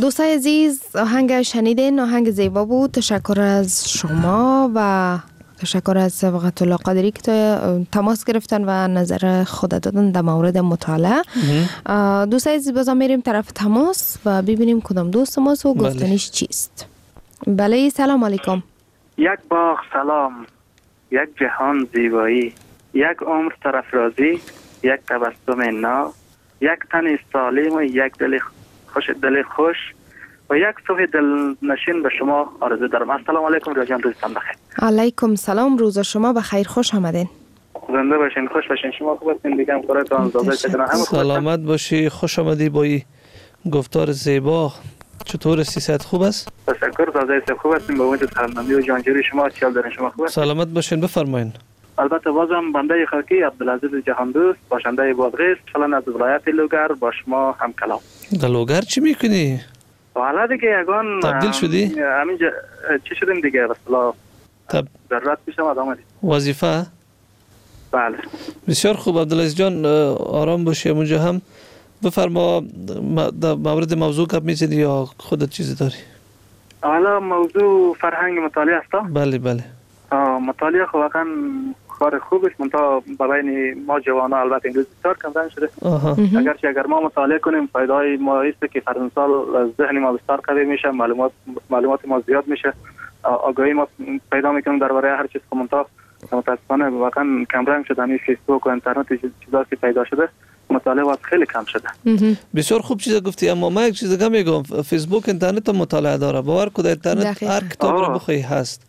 L: دوستای عزیز، آهنگ شنیدین، آهنگ زیبا بود. تشکر از شما و تشکر از صبغت الله قادری که تماس گرفتن و نظر خود دادن در مورد مطالعه. دوستای عزیز، بازم میریم طرف تماس و ببینیم کدام دوست ماست و گفتنیش چیست. بله، سلام علیکم.
Q: یک باغ سلام، یک جهان زیبایی، یک عمر سرافرازی، یک تبسم نا، یک تن سالم و یک دل خوش و یک صبح دلنشین به شما آرزو دارم. السلام علیکم رجان، روزتان بخیر.
L: علیکم سلام، روز شما بخیر، خوش آمدین.
Q: زنده باشین، خوش باشین. شما خوب هستین؟ دیگه هم کارتون زاده چطور؟
M: سلامت باشی، خوش آمدی با این گفتار زیبا. چطور هستی؟ صحت خوب است؟
Q: تشکر، زاده خوب هستین. با وجود خدمتی و جانجوری شما خیال دارین. شما خوب هستین؟
M: سلامت باشین، بفرمایید.
Q: البته بازم بنده خاکی عبدالعزیز جهاندوست باشنده بادغیس فعلا از ولایت لوگر با شما هم کلام.
M: در لوگر چی میکنی؟
Q: حالا دیگه یگان
M: تبدیل شدی؟
Q: همینجا چی شدیم دیگه، بسلا ضرورت پیش آمد آمدی.
M: وظیفه؟
Q: بله.
M: بسیار خوب عبدالعزیز جان، آرام باشی. اونجا هم بفرما، در مورد موضوع گپ میزنی یا خودت چیزی داری؟
Q: حالا موضوع فرهنگ مطالعه است.
M: بله بله.
Q: مطالعه خب واقعا کار خوب است، منتها برای ما جوانا البته اینجوری بسیار کم شده. اگر ما مطالعه کنیم فایده‌های ما است که فرض مثال ذهن ما بسیار قوی میشه، معلومات ما زیاد میشه، آگاهی ما پیدا میکنیم درباره هر چیز. منتها متاسفانه واقعا کم رنگ شده همین فیسبوک و اینترنت چیزایی که پیدا شده، مطالعه واسه خیلی کم شده.
M: بسیار خوب چیز گفتی، اما من یک چیز دیگه میگم، فیسبوک اینترنت مطالعه داره. باور کن اینترنت هر کتاب رو بخوای هست.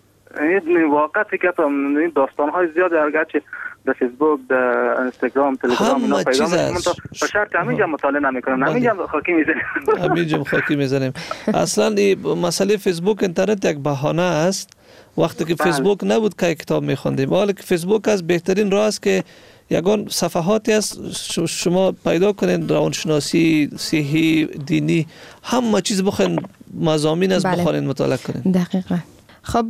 Q: این واقعیتی که داستان‌های زیاد اگرچه در فیسبوک، در اینستاگرام، تلگرام اینا پیدا می‌کنم، به شرط همینجا مطالعه نمی‌کنم، همینجا خاکی می‌زنیم.
M: همینجا خاکی می‌زنیم. اصلا این مسئله فیسبوک اینترنت یک بهانه است. وقتی که فیسبوک نبود که کتاب می‌خوندیم، حالا که فیسبوک از بهترین راه است که یگان صفحاتی است شما پیدا کنین، روانشناسی، صحی، دینی، همه چیز بخواین، مضامین از بخوانین، مطالعه کنین.
L: دقیقاً. خب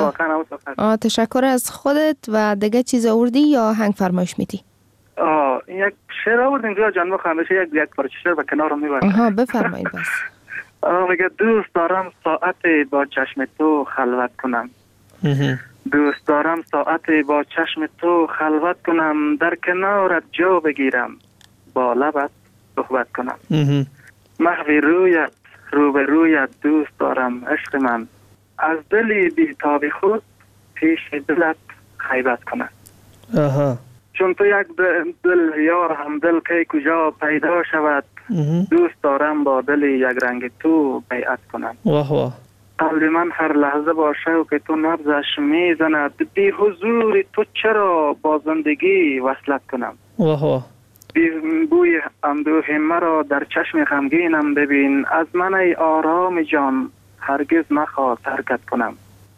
L: تشکر از خودت. و دیگه چیز آوردی یا آهنگ فرمایش میدی؟
Q: یک شعر آوردیم که جان همیشه یک پارچه شعر به کنارم میبرم.
L: بفرمایید بس.
Q: میگه دوست دارم ساعتی با چشم تو خلوت کنم، دوست دارم ساعتی با چشم تو خلوت کنم، در کنارت جا بگیرم، با لبت صحبت کنم، محوی رویت روبرویت دوست دارم عشق من، از دلی بی‌تاب خود پیش دلت غیبت کنم. چون تو یک دل یار هم دل که کجا پیدا شود، دوست دارم با دل یک رنگ تو بیعت کنم. قلب من هر لحظه با شوق تو نبضش میزند، بی حضور تو چرا با زندگی وصلت کنم. بی بوی اندوه مرا در چشم غمگینم ببین، از من ای آرام جان هرگز نخواه ترکت کنم.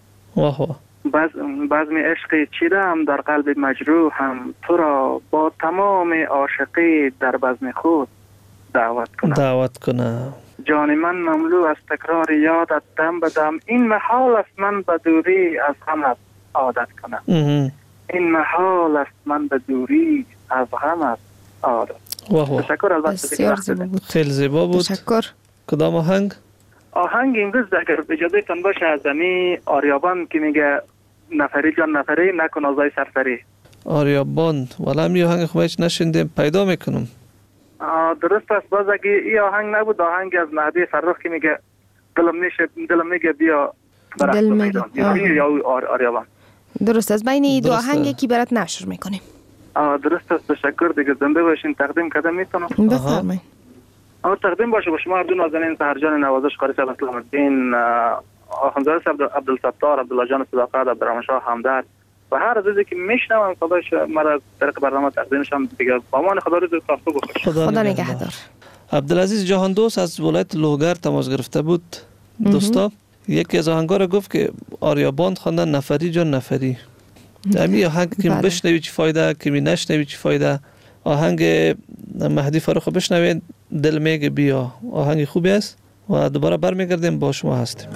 Q: بزم عشق چیدم در قلب مجروحم، تو را با تمام عاشقی در بزم خود دعوت کنم. جان من مملو از تکرار یادت دم بدم، این محال است من به دوری از غمت عادت کنم. این محال است من به دوری از غمت عادت. تشکر. البته
M: خیلی زیبا بود.
L: تشکر.
M: کدام آهنگ؟
Q: آهنگ امروز اگر اجازه تان باشه از زمین آریابان که میگه نفری جان نفری نکن آزای سرسری.
M: آریابان ولی می آهنگ خوبش نشندیم، پیدا میکنم.
Q: درست است. باز اگه این آهنگ نبود، آهنگ از مهدی فرخ که میگه دلم میگه بیا
L: دل میگه
Q: یا آریابان.
L: درست است. بین این دو آهنگ کی برات نشر میکنیم.
Q: درست است. تشکر. دیگه زنده باشین. تقدیم کردم میتونم؟
L: بفرمایید.
Q: تقدیم باشه با شما اردو نازنین سحرجان نوازش قاری صاحب اسلام الدین، آخوندزاده صاحب عبدالستار، عبدالله جان صداقت، عبدالرحمن شاه همدرد و هر عزیزی که میشنوم خداش مرا در برنامه تقدیمشم دیگه با امان خدا رو تافتو بخوش.
L: خدا نگهدار.
M: عبدالعزیز جهاندوست از ولایت لوگر تماس گرفته بود. دوستا یکی از آهنگا رو گفت که آریابان خواندن نفری جان نفری. همین آهنگ که بشنوی چی فایده، که می نشنوی چی فایده. آهنگ مهدی فرخ بشنوید، دل میگه بیا، آهنگ خوبی است و دوباره برمیگردیم با شما هستیم.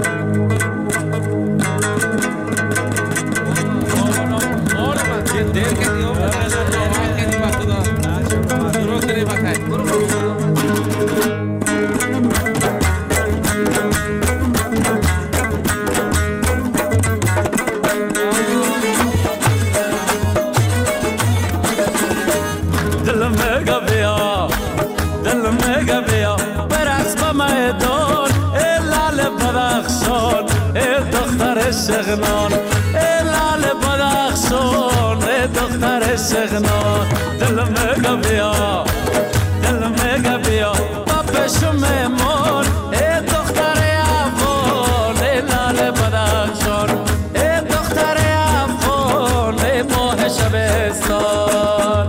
O: دل
R: شغنان دل میگه بیا دل میگه بیا با پشم مون ای دختر افغان ای لال بدخشان ای دختر افغان ای ماه شبستان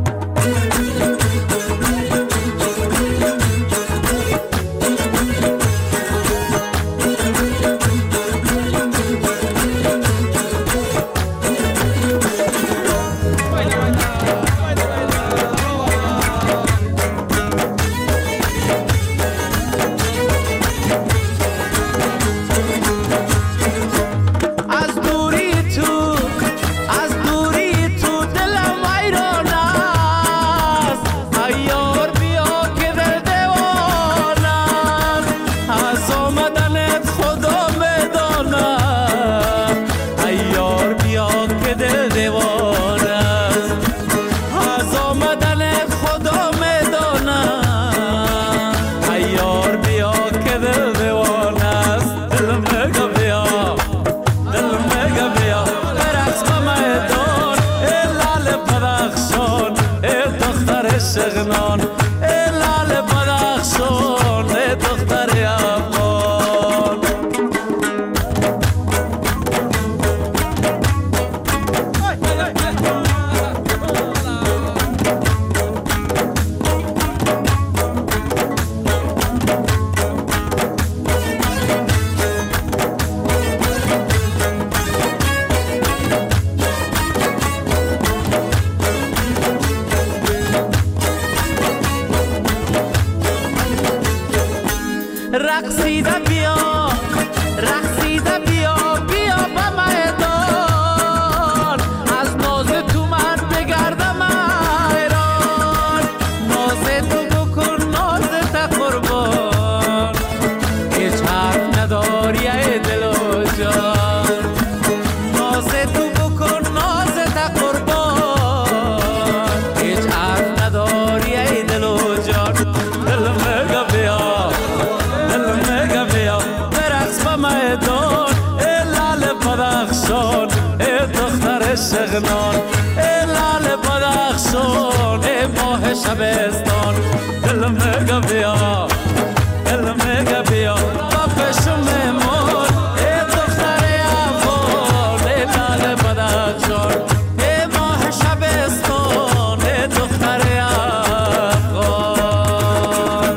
R: شغنان ای لال بدخشان ای دختر افغان رقصیده بیا رقصیده بیا بیا به میدان از ناز تو من بگردم ایران ناز تو بکن ناز تا قربان هیچ حرف نداری ای دل و جان ناز تو بکن ناز تا قربان هیچ حرف نداری ای دل و جان دل میگه بیا میدان ای لال بدخشان ای دختر شغنان ای لال بدخشان ای ماه شبستان دل میگه بیا دل میگه بیا با پشم مون ای دختر افغان ای لال بدخشان ای ماه شبستان ای دختر افغان.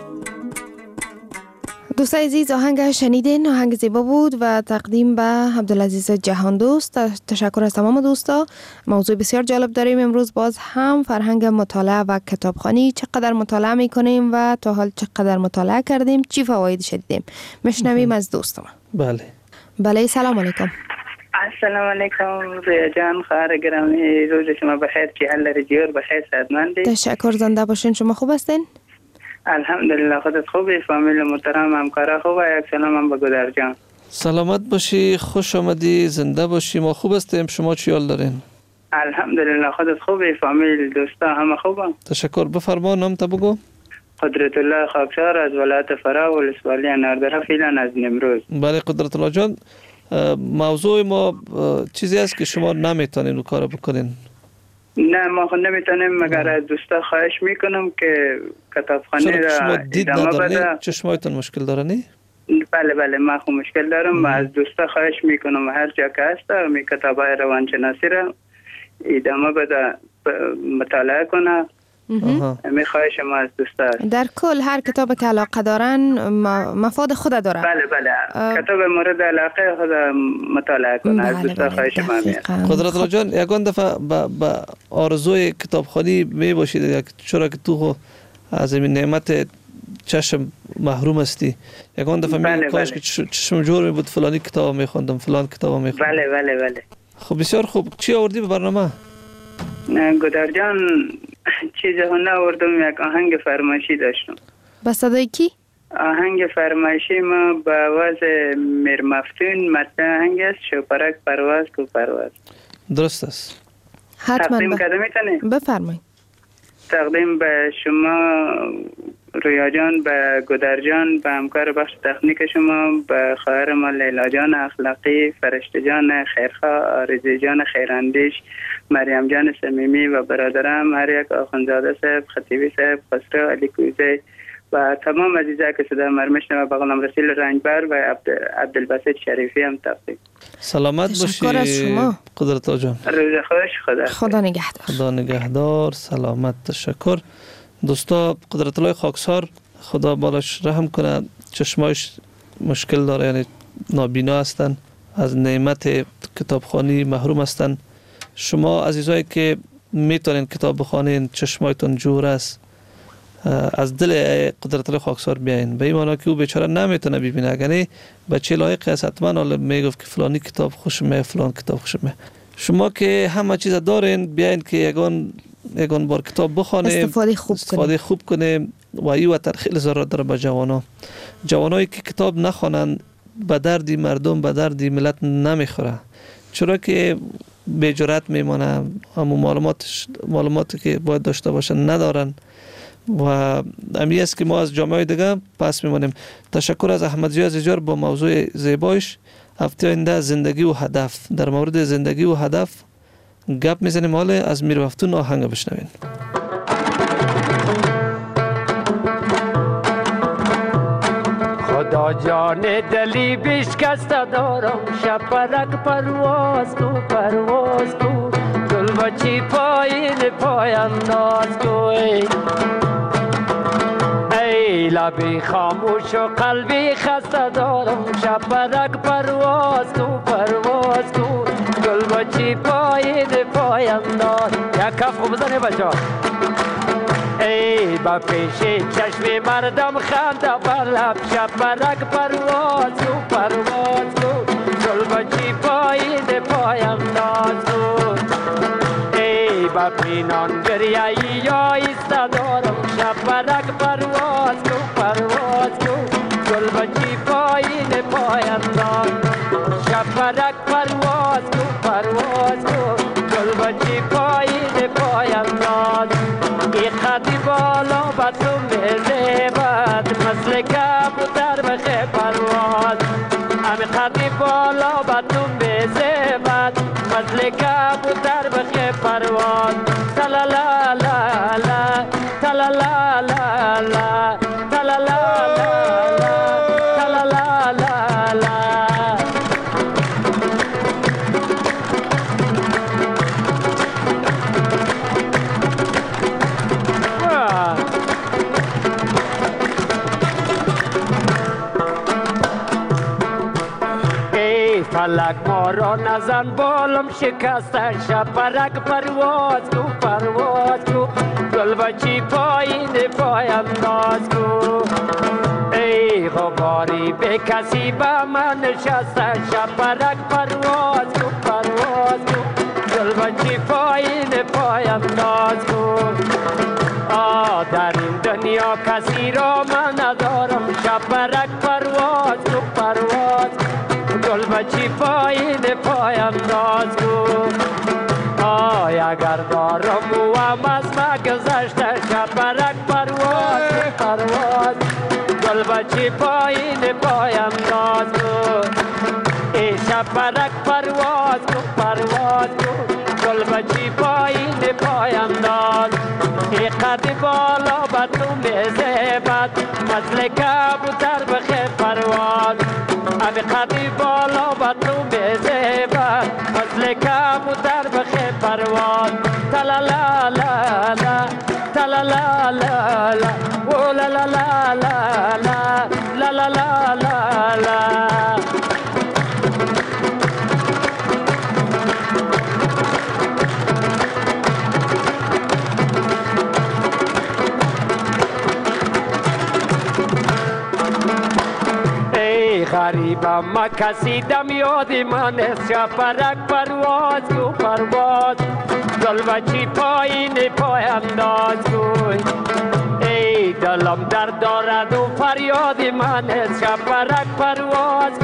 L: دوستای عزیز آهنگ شنیدین، آهنگ زیبا بود و تقدیم به عبدالعزیز جهان دوست. تشکر از تمام دوستا. موضوع بسیار جالب داریم امروز، باز هم فرهنگ مطالعه و کتابخوانی، چقدر مطالعه میکنیم و تا حال چقدر مطالعه کردیم، چی فواید شدیدیم. میشنویم از دوستم. بله سلام علیکم.
S: السلام علیکم زیا جان، خواهر گرامی، روز شما بخیر، چی حال داری؟ جور بخیر، صحتمندی؟
L: تشکر، زنده باشین. شما خوب هستین؟
S: الحمدلله، خودت خوبی؟ فامیل محترم همکارا خوبه؟ یک سلام هم به گودر جان.
M: سلامت باشی، خوش آمدی، زنده باشی. ما خوب هستیم، شما چی حال دارین؟
S: الحمدلله، خودت خوبی؟ فامیل دوستا همه خوبه؟
M: تشکر. بفرما نام تا بگو.
S: قدرت الله خاکسار از ولایت فرا ولسوالی ناردره، فعلا از نمروز.
M: بله قدرت الله جان، موضوع ما چیزی است که شما نمیتونین رو کار بکنین.
S: نه ما خود نمیتونیم، مگر از دوستا خواهش میکنم که کتابخانه را ادامه بده.
M: چشمایتون مشکل داره نی؟
S: بله بله ما خود مشکل دارم. از دوستا خواهش میکنم هر جا که هست می کتابای روانشناسی را ادامه بده، مطالعه کنه. می خواهش ما از دوستا است.
L: در کل هر کتاب که علاقه دارن مفاد خود داره.
S: بله بله کتاب مورد علاقه خود مطالعه کنه. از دوستا خواهش ما میاد.
M: قدرت الله جان، یگان دفعه به آرزوی کتابخوانی می باشید، چرا که تو از این نعمت چشم محروم هستی. یگان دفعه می کاش که چشم جور می بود فلانی کتاب می خوندم، فلان کتاب می خوندم.
S: بله بله بله.
M: خب بسیار خوب. چی آوردی به برنامه؟
S: گودر جان چیز هنه آوردم، یک آهنگ فرمایشی داشتم.
L: با صدای کی؟
S: آهنگ فرمایشی ما با آواز میر مفتون، متن آهنگ است شوپرک پرواز کو پرواز.
M: درست است.
S: تقدیم کرده میتونی؟
L: بفرمایید.
S: تقدیم به شما رویا جان، به گودر جان، به همکار بخش تکنیک شما، به خواهر ما لیلا جان اخلاقی، فرشته جان خیرخواه، آرزی جان خیراندیش، مریم جان صمیمی و برادرم هر یک، آخوندزاده صاحب، خطیبی صاحب، خسرو، علی کوزی و تمام عزیزایی که صدا ما میشنوه، به غلام رسول رنجبر و عبدالباسط شریفی هم تقدیم.
M: سلامت باشی قدرت جان.
S: روز خوش.
L: خدا نگهدار.
M: خدا نگهدار. سلامت. تشکر. دوستا، قدرت الله خاکسار خدا بالش رحم کنه، چشمایش مشکل داره، یعنی نابینا هستن، از نعمت کتابخوانی محروم هستن. شما عزیزایی که میتونین کتاب بخوانین، چشمایتون جور است، از دل قدرت الله خاکسار بیاین. به این معنی که او بیچاره نمیتونه ببینه، اگر بچه لایق است حتما میگفت که فلانی کتاب خوشمه، فلان کتاب خوشمه. شما که همه چیز دارین، بیاین که یگان بار کتاب بخوانیم، استفاده خوب کنیم. و این وقت خیلی ضرورت داره به جوانایی که کتاب نخوانن به دردی مردم، به دردی ملت نمیخوره، چرا که بی جرأت میمونه، اما معلوماتی که باید داشته باشن ندارن و امی است که ما از جامعه دیگه پس میمونیم. تشکر از احمد ضیا عزیزیار با موضوع زیبایش. هفته آینده زندگی و هدف، در مورد زندگی و هدف گپ میزنیم. حالا از میر وفتون آهنگ بشنوین.
R: خدا جان دلی بشکسته دارم، شپرک پرواز کو گل بچی پایین پای انداز کو. ای لبی خاموش و قلبی خسته دارم، شپرک پرواز کو گل بچی پایین پای انداز. یک کف خوب بزنه بچه. ای با پیش چشم مردم خنده بر لب، شپرک پرواز کو گل بچی پایین پای انداز کو. ای با پینان گریایی یا ایسته دارم، شپرک پرواز کو گل بچی پایین پای انداز. شپرک پرواز کو گل بچی پایین پای انداز. ای خطی بالا با تو میزیبد، مثل کبوتر بخی پرواز. امی خطی بالا با تو میزیبد، مثل کبوتر بخی پرواز. تلالا لا لا تلالا لا لا تلالا لا لا تلالا لا لا. فلک ما را نزن بالم شکسته، شپرک پرواز کو گل بچی پایین پای انداز کو. ای غباری به کسی به من نشسته، شپرک پرواز کو گل بچی پایین پای انداز کو. در این دنیا کسی را من ندارم، شپرک پرواز کو گل بچی پایین پای انداز کو. اگر دارم و هم از ما گذشته، شپرک پرواز گل بچی پایین پای انداز کو. ای شپرک پرواز کو گل بچی پایین پای انداز. ای قد بالا با تو میزیبد، مثل کبوتر بخی پرواز. امی قدی بالا با تو میزیبد، مثل کبوتر بخی پرواز. تلالا لا لا تلالا لا لا او لا لا لا لا لا لا لا لا لا. غریبم ما کسی دم یاد من است، شپرک پرواز گل بچی پایین پای انداز کو. ای دلم درد دارد و فریاد من است، شپرک پرواز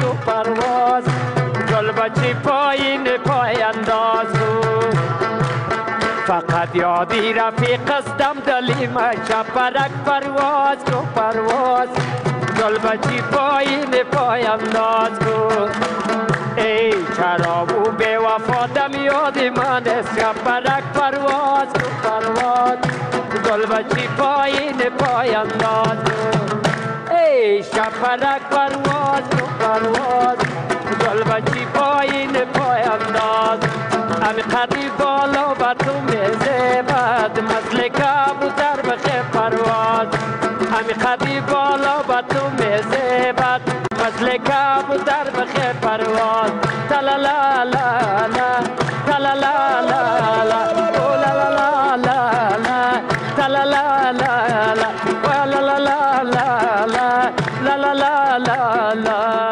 R: گل بچی پایین پای انداز کو. فقط یادی رفیق استم دلیم شپرک پرواز کو پرواز گل بچی پایین پای انداز کو ای چرابو بے وفا دم یادی من شپرک پرواز کو پرواز گل بچی پایین پای انداز کو ای شپرک پرواز کو پرواز گل بچی پایین پای انداز امی قدی بالا و تو میزبد مثل کبوتر بخه پرواز امی قدی بالا و تو میزبد مثل کبوتر بخه پرواز تلالا لا لا تلالا لا لا لا لا لا لا تلالا لا لا لا لا لا لا لا لا لا.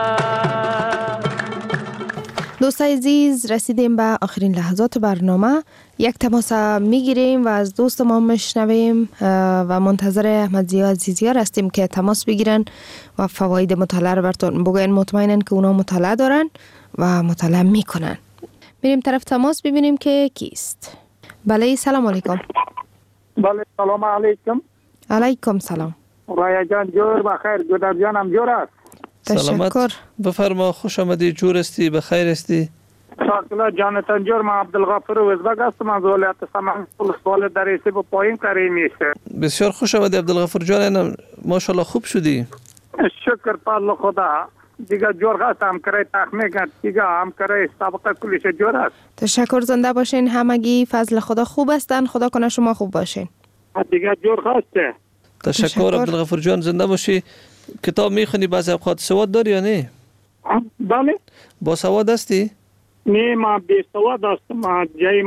L: دوستای عزیز رسیدیم به آخرین لحظات برنامه. یک تماس میگیریم و از دوست ما میشنویم و منتظر احمد ضیا عزیزیار هستیم که تماس بگیرن و فواید مطالعه رو براتون بگوین. مطمئنن که اونا مطالعه دارن و مطالعه میکنن. میریم طرف تماس ببینیم که کیست. بله سلام علیکم.
N: بله سلام علیکم.
L: علیکم سلام.
N: رایا جان جور بخیر، گودر جانم جور است.
L: تشکر.
M: بفرما، خوش آمدی، جور استی، بخیر استی؟
N: شاکلا جانتان جور، من عبدالغفور وزبگ هستم از ولایت سمنگان، سوال دریسی با پایین کاری میشه.
M: بسیار خوش آمدی عبدالغفور جان، ماشاءالله خوب شدی.
N: شکر پال خدا. دیگه جور هست، همکاری تخمیک دیگه همکاری سابقه کلیش جور است.
L: تشکر، زنده باشین همگی. فضل خدا خوب هستن، خدا کنه شما خوب باشین.
N: دیگه جور هسته.
M: تشکر عبدالغفور جان، زنده باشی. کتاب میخونی بعضی اوقات؟ سواد داری یا نه؟
N: بله.
M: با سواد هستی؟
N: نه ما بی سواد هستم. جای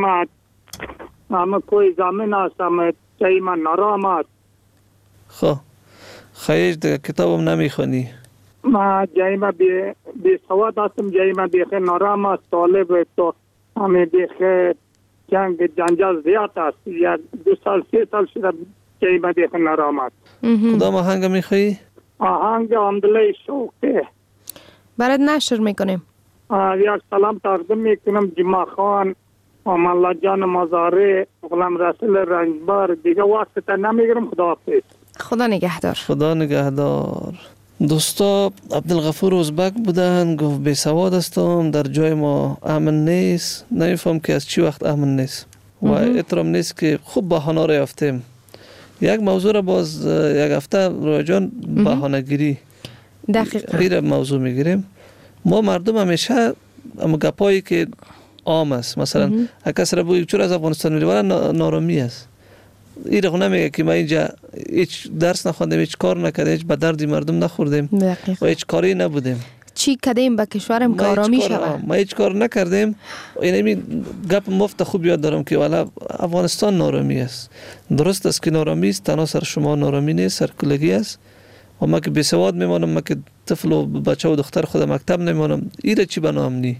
N: ما کوئی زمین هستم، جای ما نرام است.
M: خب خیلی دیگه کتابم نمیخونی؟
N: ما جای ما بی سواد هستم، جای ما بیخی نرام است. طالب تو همه بیخی جنجال زیاد است. یا 2 سال 3 سال شده جای ما بیخی نرام است.
M: کدام آهنگ میخوایی؟
N: آهنگ عمدلی شوقه
L: برات نشر میکنیم.
N: یک سلام تقدیم میکنم جمعه خان، الله جان مزاره، غلام رسول رنجبار. دیگه واسطه نمیگیرم. خدا حافظ.
L: خدا نگهدار.
M: خدا نگهدار. دوستا عبدالغفور ازبک بودن، گفت بی سواد هستم، در جای ما امن نیست. نمیفهم که از چی وقت امن نیست و احترام نیست که خوب بهانه را یافتیم. یک موضوع را باز یک هفته روی جان بهانه گیری
L: دقیقاً
M: موضوع میگیریم. ما مردم همیشه گپایی که عام است، مثلا اگه کسی را بگویی چرا از افغانستان میری ولی نارامی است، این رو نمیگه که ما اینجا هیچ درس نخوندیم، هیچ کار نکردیم، هیچ به دردی مردم نخوردیم و هیچ کاری نبودیم.
L: چی کردیم به کشورم که آرامی شود؟
M: ما هیچ کار نکردیم. این گپ مفت خوب یاد دارم که والا افغانستان نارامی است. درست است که نارامی است، تنها سر شما نارامی نیست، سرکولگی است. و ما که بی سواد میمانم، ما که طفل و بچه و دختر خود مکتب نمیمانم، ایره چی به نامنی.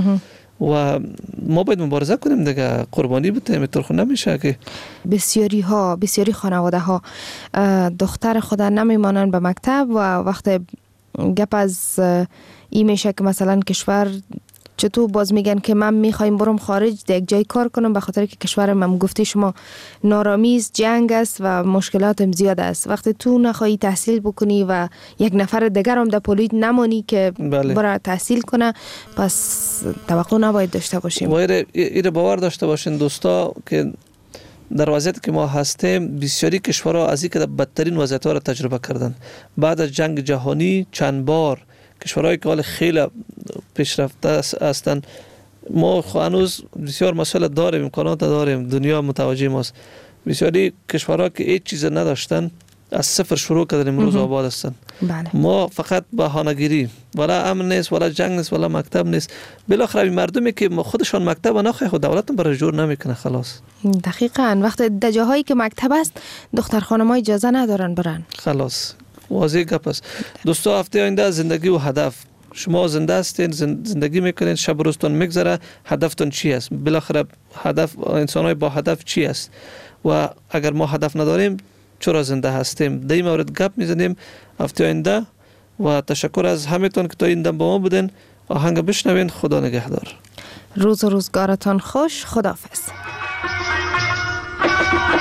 M: و ما باید مبارزه کنیم دیگه، قربانی بودیم. اینطور خود نمیشه که
L: بسیاری خانواده ها دختر خود نمیمانن به مکتب و وقت گپ از این میشه که مثلا کشور چطور باز میگن که من میخوایم برم خارج در یک جای کار کنم به خاطر که کشورم هم گفتی شما نارامی است، جنگ است و مشکلات هم زیاد است. وقتی تو نخواهی تحصیل بکنی و یک نفر دیگر هم در پولید نمانی که برای تحصیل کنه، پس توقع نباید داشته باشیم.
M: و ایره باور داشته باشین دوستا که در وضعیتی که ما هستیم بسیاری کشورها از این که بدترین وضعیت‌ها را تجربه کردن. بعد از جنگ جهانی چند بار کشورهایی که خیلی پیشرفته هستند، ما هنوز بسیار مسئله داریم، امکانات داریم، دنیا متوجه ماست. بسیاری کشورها که هیچ چیز نداشتن از صفر شروع کردن، امروز آباد هستن. ما فقط بهانه‌گیری، ولا امن نیست، ولا جنگ نیست، ولا مکتب نیست. بالاخره مردمی که خودشان مکتب نخواهی خود دولتم برای جور نمیکنه. خلاص
L: دقیقاً وقتی در جاهایی که مکتب است دختر خانم‌ها اجازه ندارن برن.
M: خلاص واضح گپ است. دوستا هفته آینده زندگی و هدف. شما زنده هستین، زندگی میکنین، شب روزتون میگذره، هدفتون چی است؟ بالاخره هدف انسان‌های با هدف چی است؟ و اگر ما هدف نداریم چرا زنده هستیم؟ در این مورد گپ میزنیم هفته آینده. و تشکر از همتون که تا این دم با ما بودین. آهنگ بشنوین. خدا نگهدار.
L: روز و روزگارتان خوش. خداحافظ.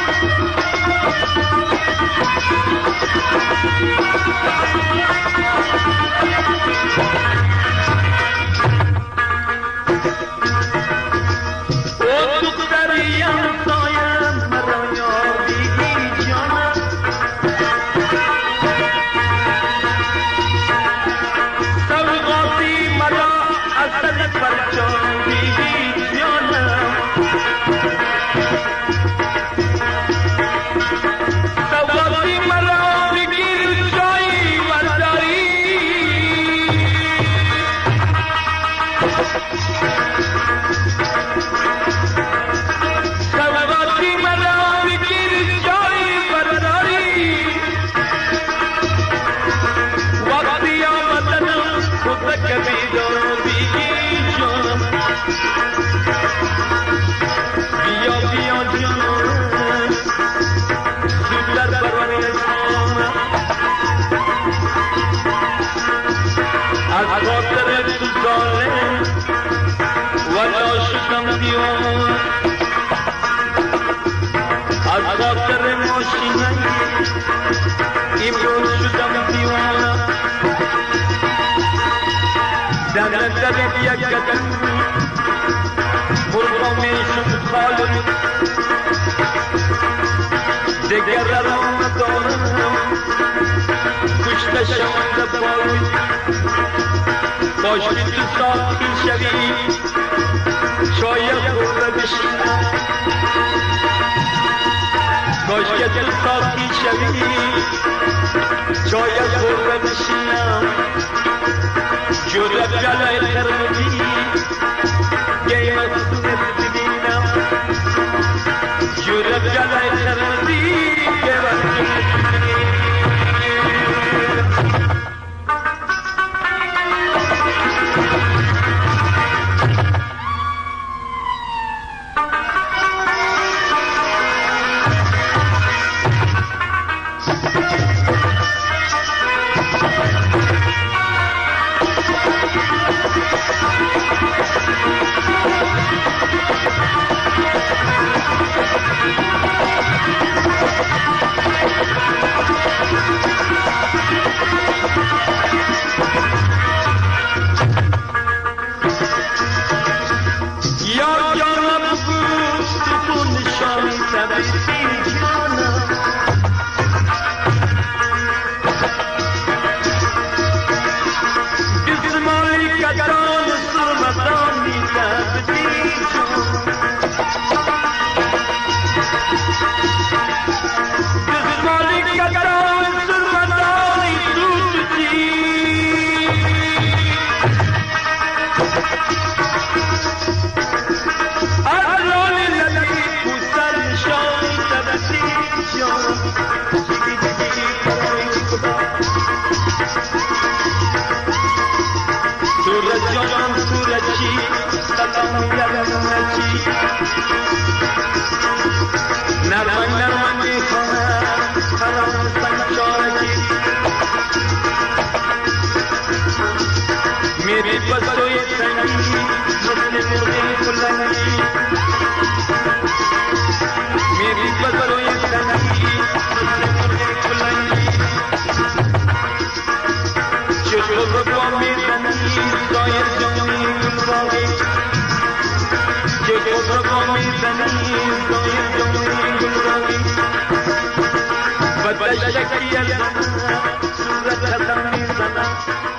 R: But